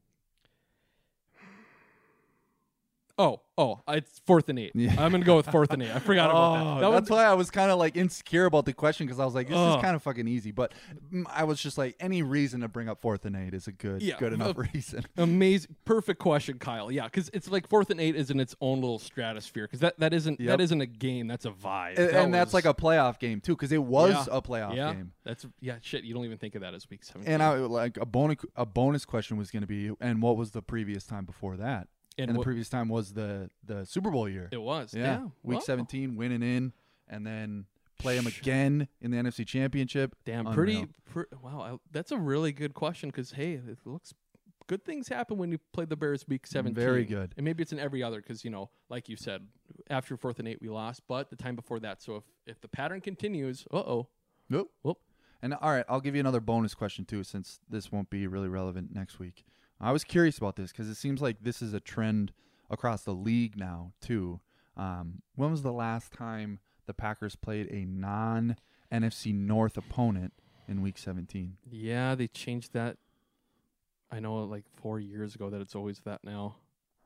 It's 4th and 8. Yeah. I'm going to go with 4th and 8. I forgot about that. That's why I was kind of like insecure about the question because I was like, this is kind of fucking easy. But I was just like, any reason to bring up 4th and 8 is a good enough reason. Amazing. Perfect question, Kyle. Yeah, because it's like 4th and 8 is in its own little stratosphere because that isn't a game. That's a vibe. And that's like a playoff game, too, because it was a playoff game. Shit, you don't even think of that as Week 17. And a bonus question was going to be, and what was the previous time before that? And the previous time was the Super Bowl year. It was, Week 17, winning in, and then play them again in the NFC Championship. Damn, wow, that's a really good question because, hey, it looks good things happen when you play the Bears Week 17. Very good. And maybe it's in every other because, like you said, after 4th and 8 we lost, but the time before that. So if the pattern continues, Nope. And all right, I'll give you another bonus question, too, since this won't be really relevant next week. I was curious about this because it seems like this is a trend across the league now, too. When was the last time the Packers played a non-NFC North opponent in Week 17? Yeah, they changed that. I know like 4 years ago that it's always that now.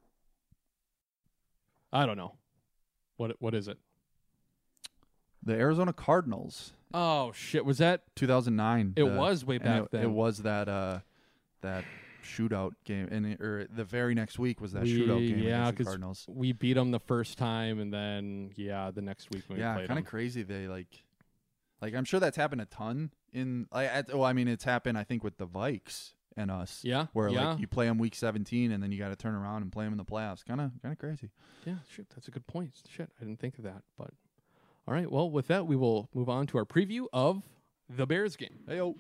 I don't know. What is it? The Arizona Cardinals. Oh, shit. Was that 2009? It was way back then. It was that shootout game, or the very next week was that shootout game against the Cardinals. We beat them the first time, and then the next week when we played them. Yeah, kind of crazy. They like I'm sure that's happened a ton in. It's happened I think with the Vikes and us. Yeah, where like you play them Week 17, and then you got to turn around and play them in the playoffs. Kind of crazy. Yeah, shit, that's a good point. Shit, I didn't think of that. But all right, well, with that, we will move on to our preview of the Bears game. Hey-o.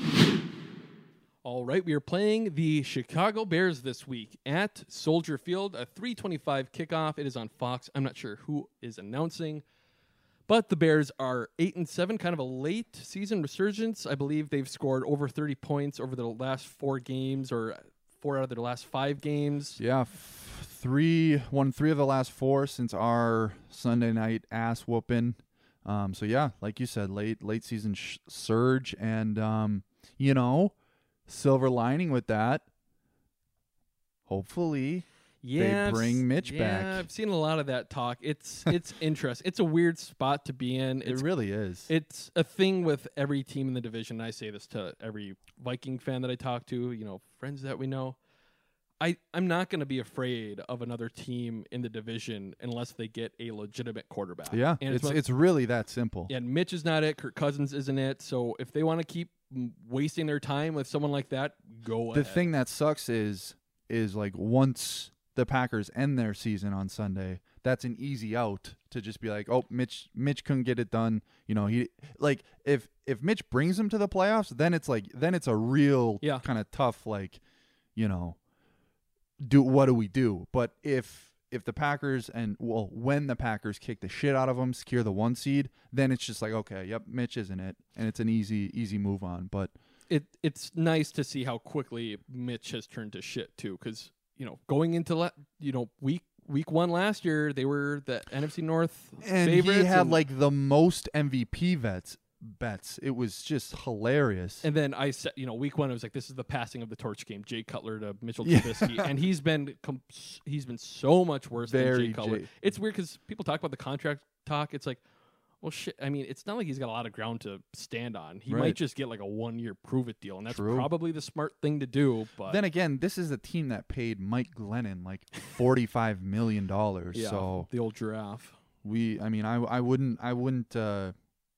All right, we are playing the Chicago Bears this week at Soldier Field, a 3:25 kickoff. It is on Fox. I'm not sure who is announcing, but the Bears are 8-7, kind of a late season resurgence. I believe they've scored over 30 points over the last 4 games, or 4 out of their last 5 games. Yeah, won 3 of the last 4 since our Sunday night ass whooping. So yeah, like you said, late season surge, and silver lining with that, hopefully they bring Mitch back. Yeah, I've seen a lot of that talk. It's interesting. It's a weird spot to be in. It really is. It's a thing with every team in the division. I say this to every Viking fan that I talk to, friends that we know. I'm not going to be afraid of another team in the division unless they get a legitimate quarterback. Yeah, and it's really that simple. And Mitch is not it. Kirk Cousins isn't it. So if they want to keep wasting their time with someone like that, go ahead. The thing that sucks is like once the Packers end their season on Sunday, that's an easy out to just be like, oh, Mitch couldn't get it done. He like if Mitch brings them to the playoffs, then it's a real kind of tough what do we do? But if the Packers when the Packers kick the shit out of them, secure the 1 seed, then it's just like, okay, yep, Mitch isn't it, and it's an easy move on. But it's nice to see how quickly Mitch has turned to shit too, because going into week 1 last year, they were the NFC North favorites, he had like the most MVP bets. It was just hilarious. And then I said, week 1, I was like, this is the passing of the torch game. Jay Cutler to Mitchell Trubisky, and he's been so much worse than Jay Cutler. It's weird because people talk about the contract talk. It's like, well, shit. I mean, it's not like he's got a lot of ground to stand on. He might just get like a 1-year prove-it deal, and that's probably the smart thing to do. But then again, this is a team that paid Mike Glennon like $45 million. Yeah, so the old giraffe. I wouldn't.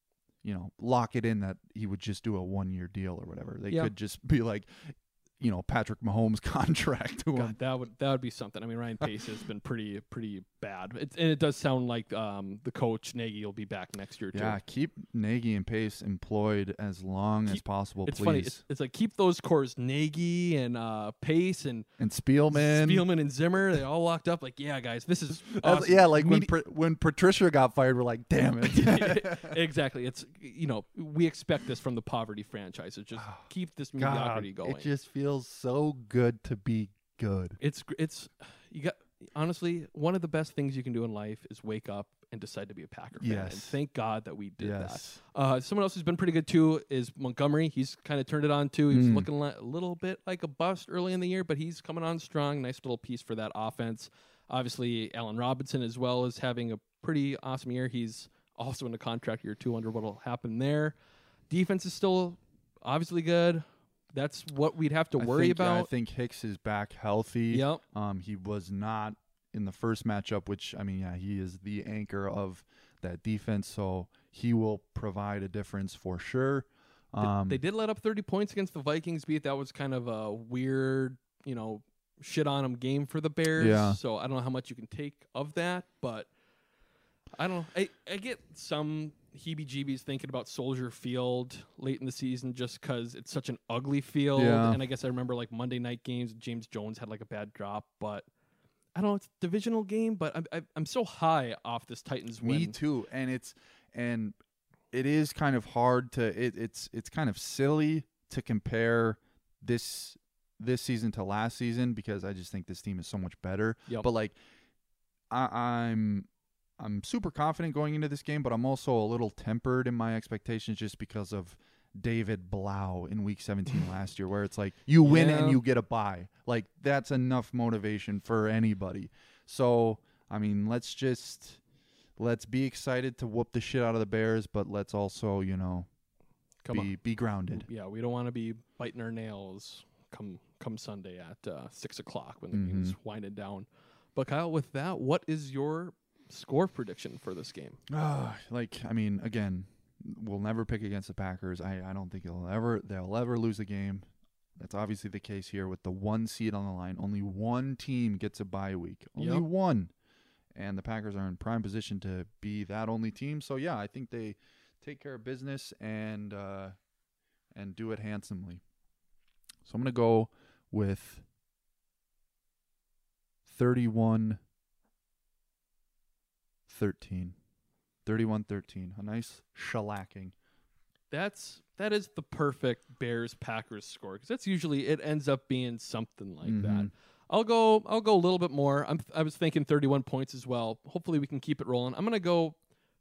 lock it in that he would just do a 1-year deal or whatever. They Yeah. could just be like, Patrick Mahomes contract to him. God, that would be something. I mean, Ryan Pace has been pretty bad. And it does sound like the coach Nagy will be back next year too. Yeah, keep Nagy and Pace employed as long as possible, it's please. funny. It's like keep those cores, Nagy and Pace and Spielman and Zimmer. They all locked up. Like, yeah, guys, this is awesome. Yeah, like when Patricia got fired, we're like, damn it. Exactly. It's we expect this from the poverty franchises. Just keep this mediocrity going. It just feels so good to be good. It's you got honestly one of the best things you can do in life is wake up and decide to be a Packer fan. Yes. And thank God that we did Yes. that. Someone else who's been pretty good too is Montgomery. He's kind of turned it on too. He was looking a little bit like a bust early in the year, but he's coming on strong. Nice little piece for that offense. Obviously, Allen Robinson as well is having a pretty awesome year. He's also in a contract year too. Wonder what'll happen there. Defense is still obviously good. That's what we'd have to worry about. I think Hicks is back healthy. Yep. He was not in the first matchup, which, he is the anchor of that defense, so he will provide a difference for sure. They did let up 30 points against the Vikings, that was kind of a weird, shit on them game for the Bears. Yeah. So I don't know how much you can take of that, but I don't know. I get some heebie-jeebies thinking about Soldier Field late in the season just because it's such an ugly field. Yeah. And I guess I remember like Monday night games, James Jones had like a bad drop, but I don't know. It's a divisional game, but I'm so high off this Titans win. Me too. And it is kind of hard to it's kind of silly to compare this season to last season because I just think this team is so much better. Yep. But like I'm super confident going into this game, but I'm also a little tempered in my expectations just because of David Blau in Week 17 last year, where it's like you win and you get a bye. Like that's enough motivation for anybody. So let's be excited to whoop the shit out of the Bears, but let's also be grounded. Yeah, we don't want to be biting our nails come Sunday at 6:00 when the game is winding down. But Kyle, with that, what is your score prediction for this game? Again, we'll never pick against the Packers. I don't think they'll ever lose a game. That's obviously the case here with the 1 seed on the line. Only one team gets a bye week. Only one. And the Packers are in prime position to be that only team. So yeah, I think they take care of business and do it handsomely. So I'm going to go with 31-13. 31-13. A nice shellacking. That is the perfect Bears-Packers score because that's usually it ends up being something like that. I'll go a little bit more. I was thinking 31 points as well. Hopefully we can keep it rolling. I'm going to go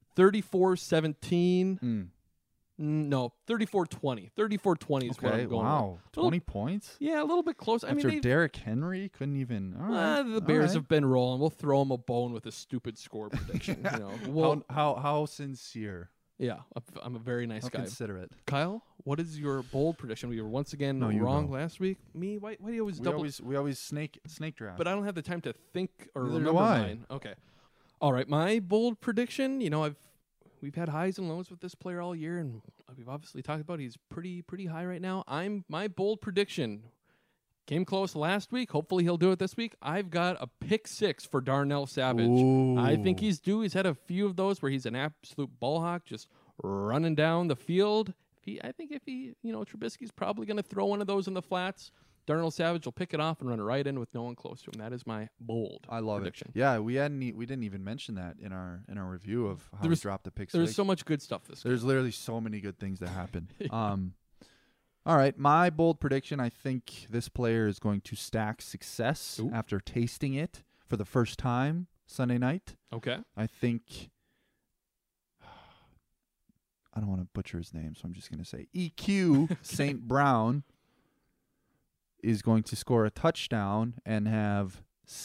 34-17. No, 34-20. 34-20 is what I'm going. Wow, 20 points? Yeah, a little bit close. After Derrick Henry couldn't even. All right. The Bears have been rolling. We'll throw them a bone with a stupid score prediction. How sincere? Yeah, I'm a very nice guy. Considerate. Kyle, what is your bold prediction? We were once again wrong last week. Me? Why do you always double? We always snake draft. But I don't have the time to think or Neither remember do I. mine. Okay. All right, my bold prediction. We've had highs and lows with this player all year, and we've obviously talked about he's pretty high right now. My bold prediction came close last week. Hopefully he'll do it this week. I've got a pick 6 for Darnell Savage. Ooh. I think he's due. He's had a few of those where he's an absolute ball hawk, just running down the field. I think if Trubisky's probably going to throw one of those in the flats. Darnell Savage will pick it off and run it right in with no one close to him. That is my bold prediction. It. Yeah, we didn't even mention that in our review of how we dropped the pick 6. There's so much good stuff this game. There's literally so many good things that happen. All right, my bold prediction, I think this player is going to stack success after tasting it for the first time Sunday night. Okay. I think I don't want to butcher his name, so I'm just going to say EQ St. Brown is going to score a touchdown and have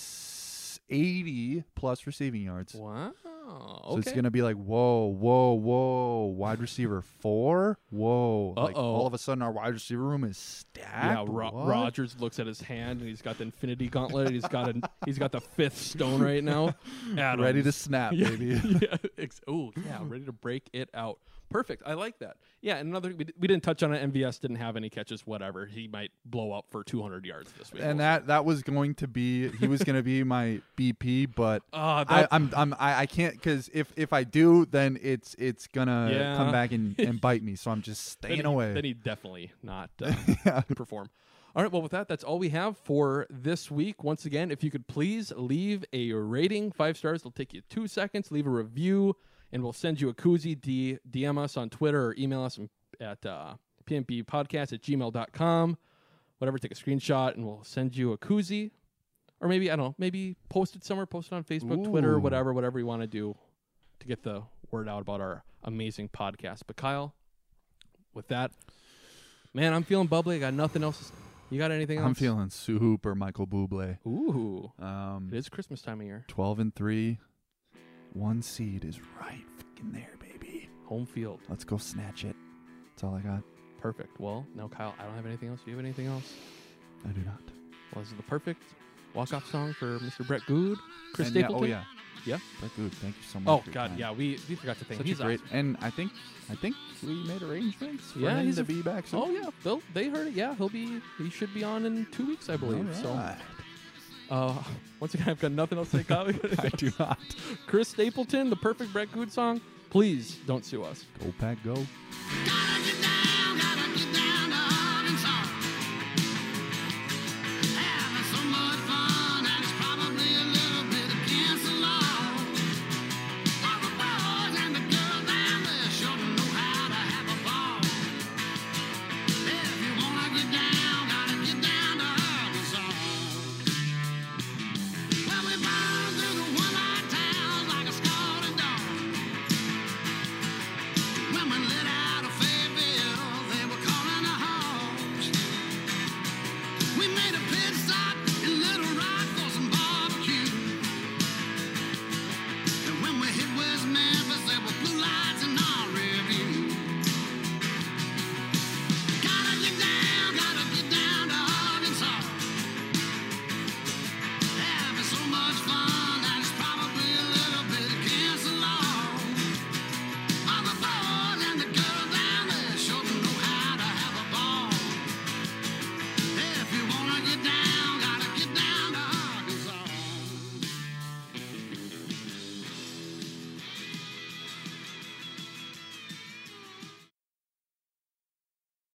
80 plus receiving yards. Wow. So it's going to be like, whoa, wide receiver 4? Whoa. Like all of a sudden our wide receiver room is stacked. Yeah, Rodgers looks at his hand and he's got the Infinity Gauntlet. He's got the 5th stone right now. Ready to snap, baby. Ready to break it out. Perfect. I like that. Yeah, and we didn't touch on it. MVS didn't have any catches, whatever. He might blow up for 200 yards this week. And that was going to be, he was going to be my BP, but I can't, because if I do, then it's gonna come back and bite me. So I'm just staying away. Then he definitely not perform. All right, well, with that, that's all we have for this week. Once again, if you could please leave a rating, 5 stars. It'll take you 2 seconds. Leave a review, and we'll send you a koozie. DM us on Twitter or email us at pmpodcast@gmail.com. Whatever, take a screenshot, and we'll send you a koozie. Or maybe, I don't know, maybe post it somewhere, post it on Facebook, Twitter, whatever you want to do to get the word out about our amazing podcast. But Kyle, with that, man, I'm feeling bubbly. I got nothing else. You got anything else? I'm feeling Super Michael Bublé. Ooh. It is Christmas time of year. 12-3. 1 seed is right fucking there, baby. Home field. Let's go snatch it. That's all I got. Perfect. Well, now, Kyle, I don't have anything else. Do you have anything else? I do not. Well, this is the perfect walk-off song for Mr. Brett Good. Chris Stapleton. Yeah. Brett Good, thank you so much. Oh, God, yeah. We forgot to thank him. He's great. Awesome. And I think we made arrangements for him to be back soon. Oh, yeah. They heard it. Yeah, he should be on in 2 weeks, I believe. Right. So, once again, I've got nothing else to say, Kyle. I do not. Chris Stapleton, the perfect Brett Good song. Please don't sue us. Go, Pack, go. We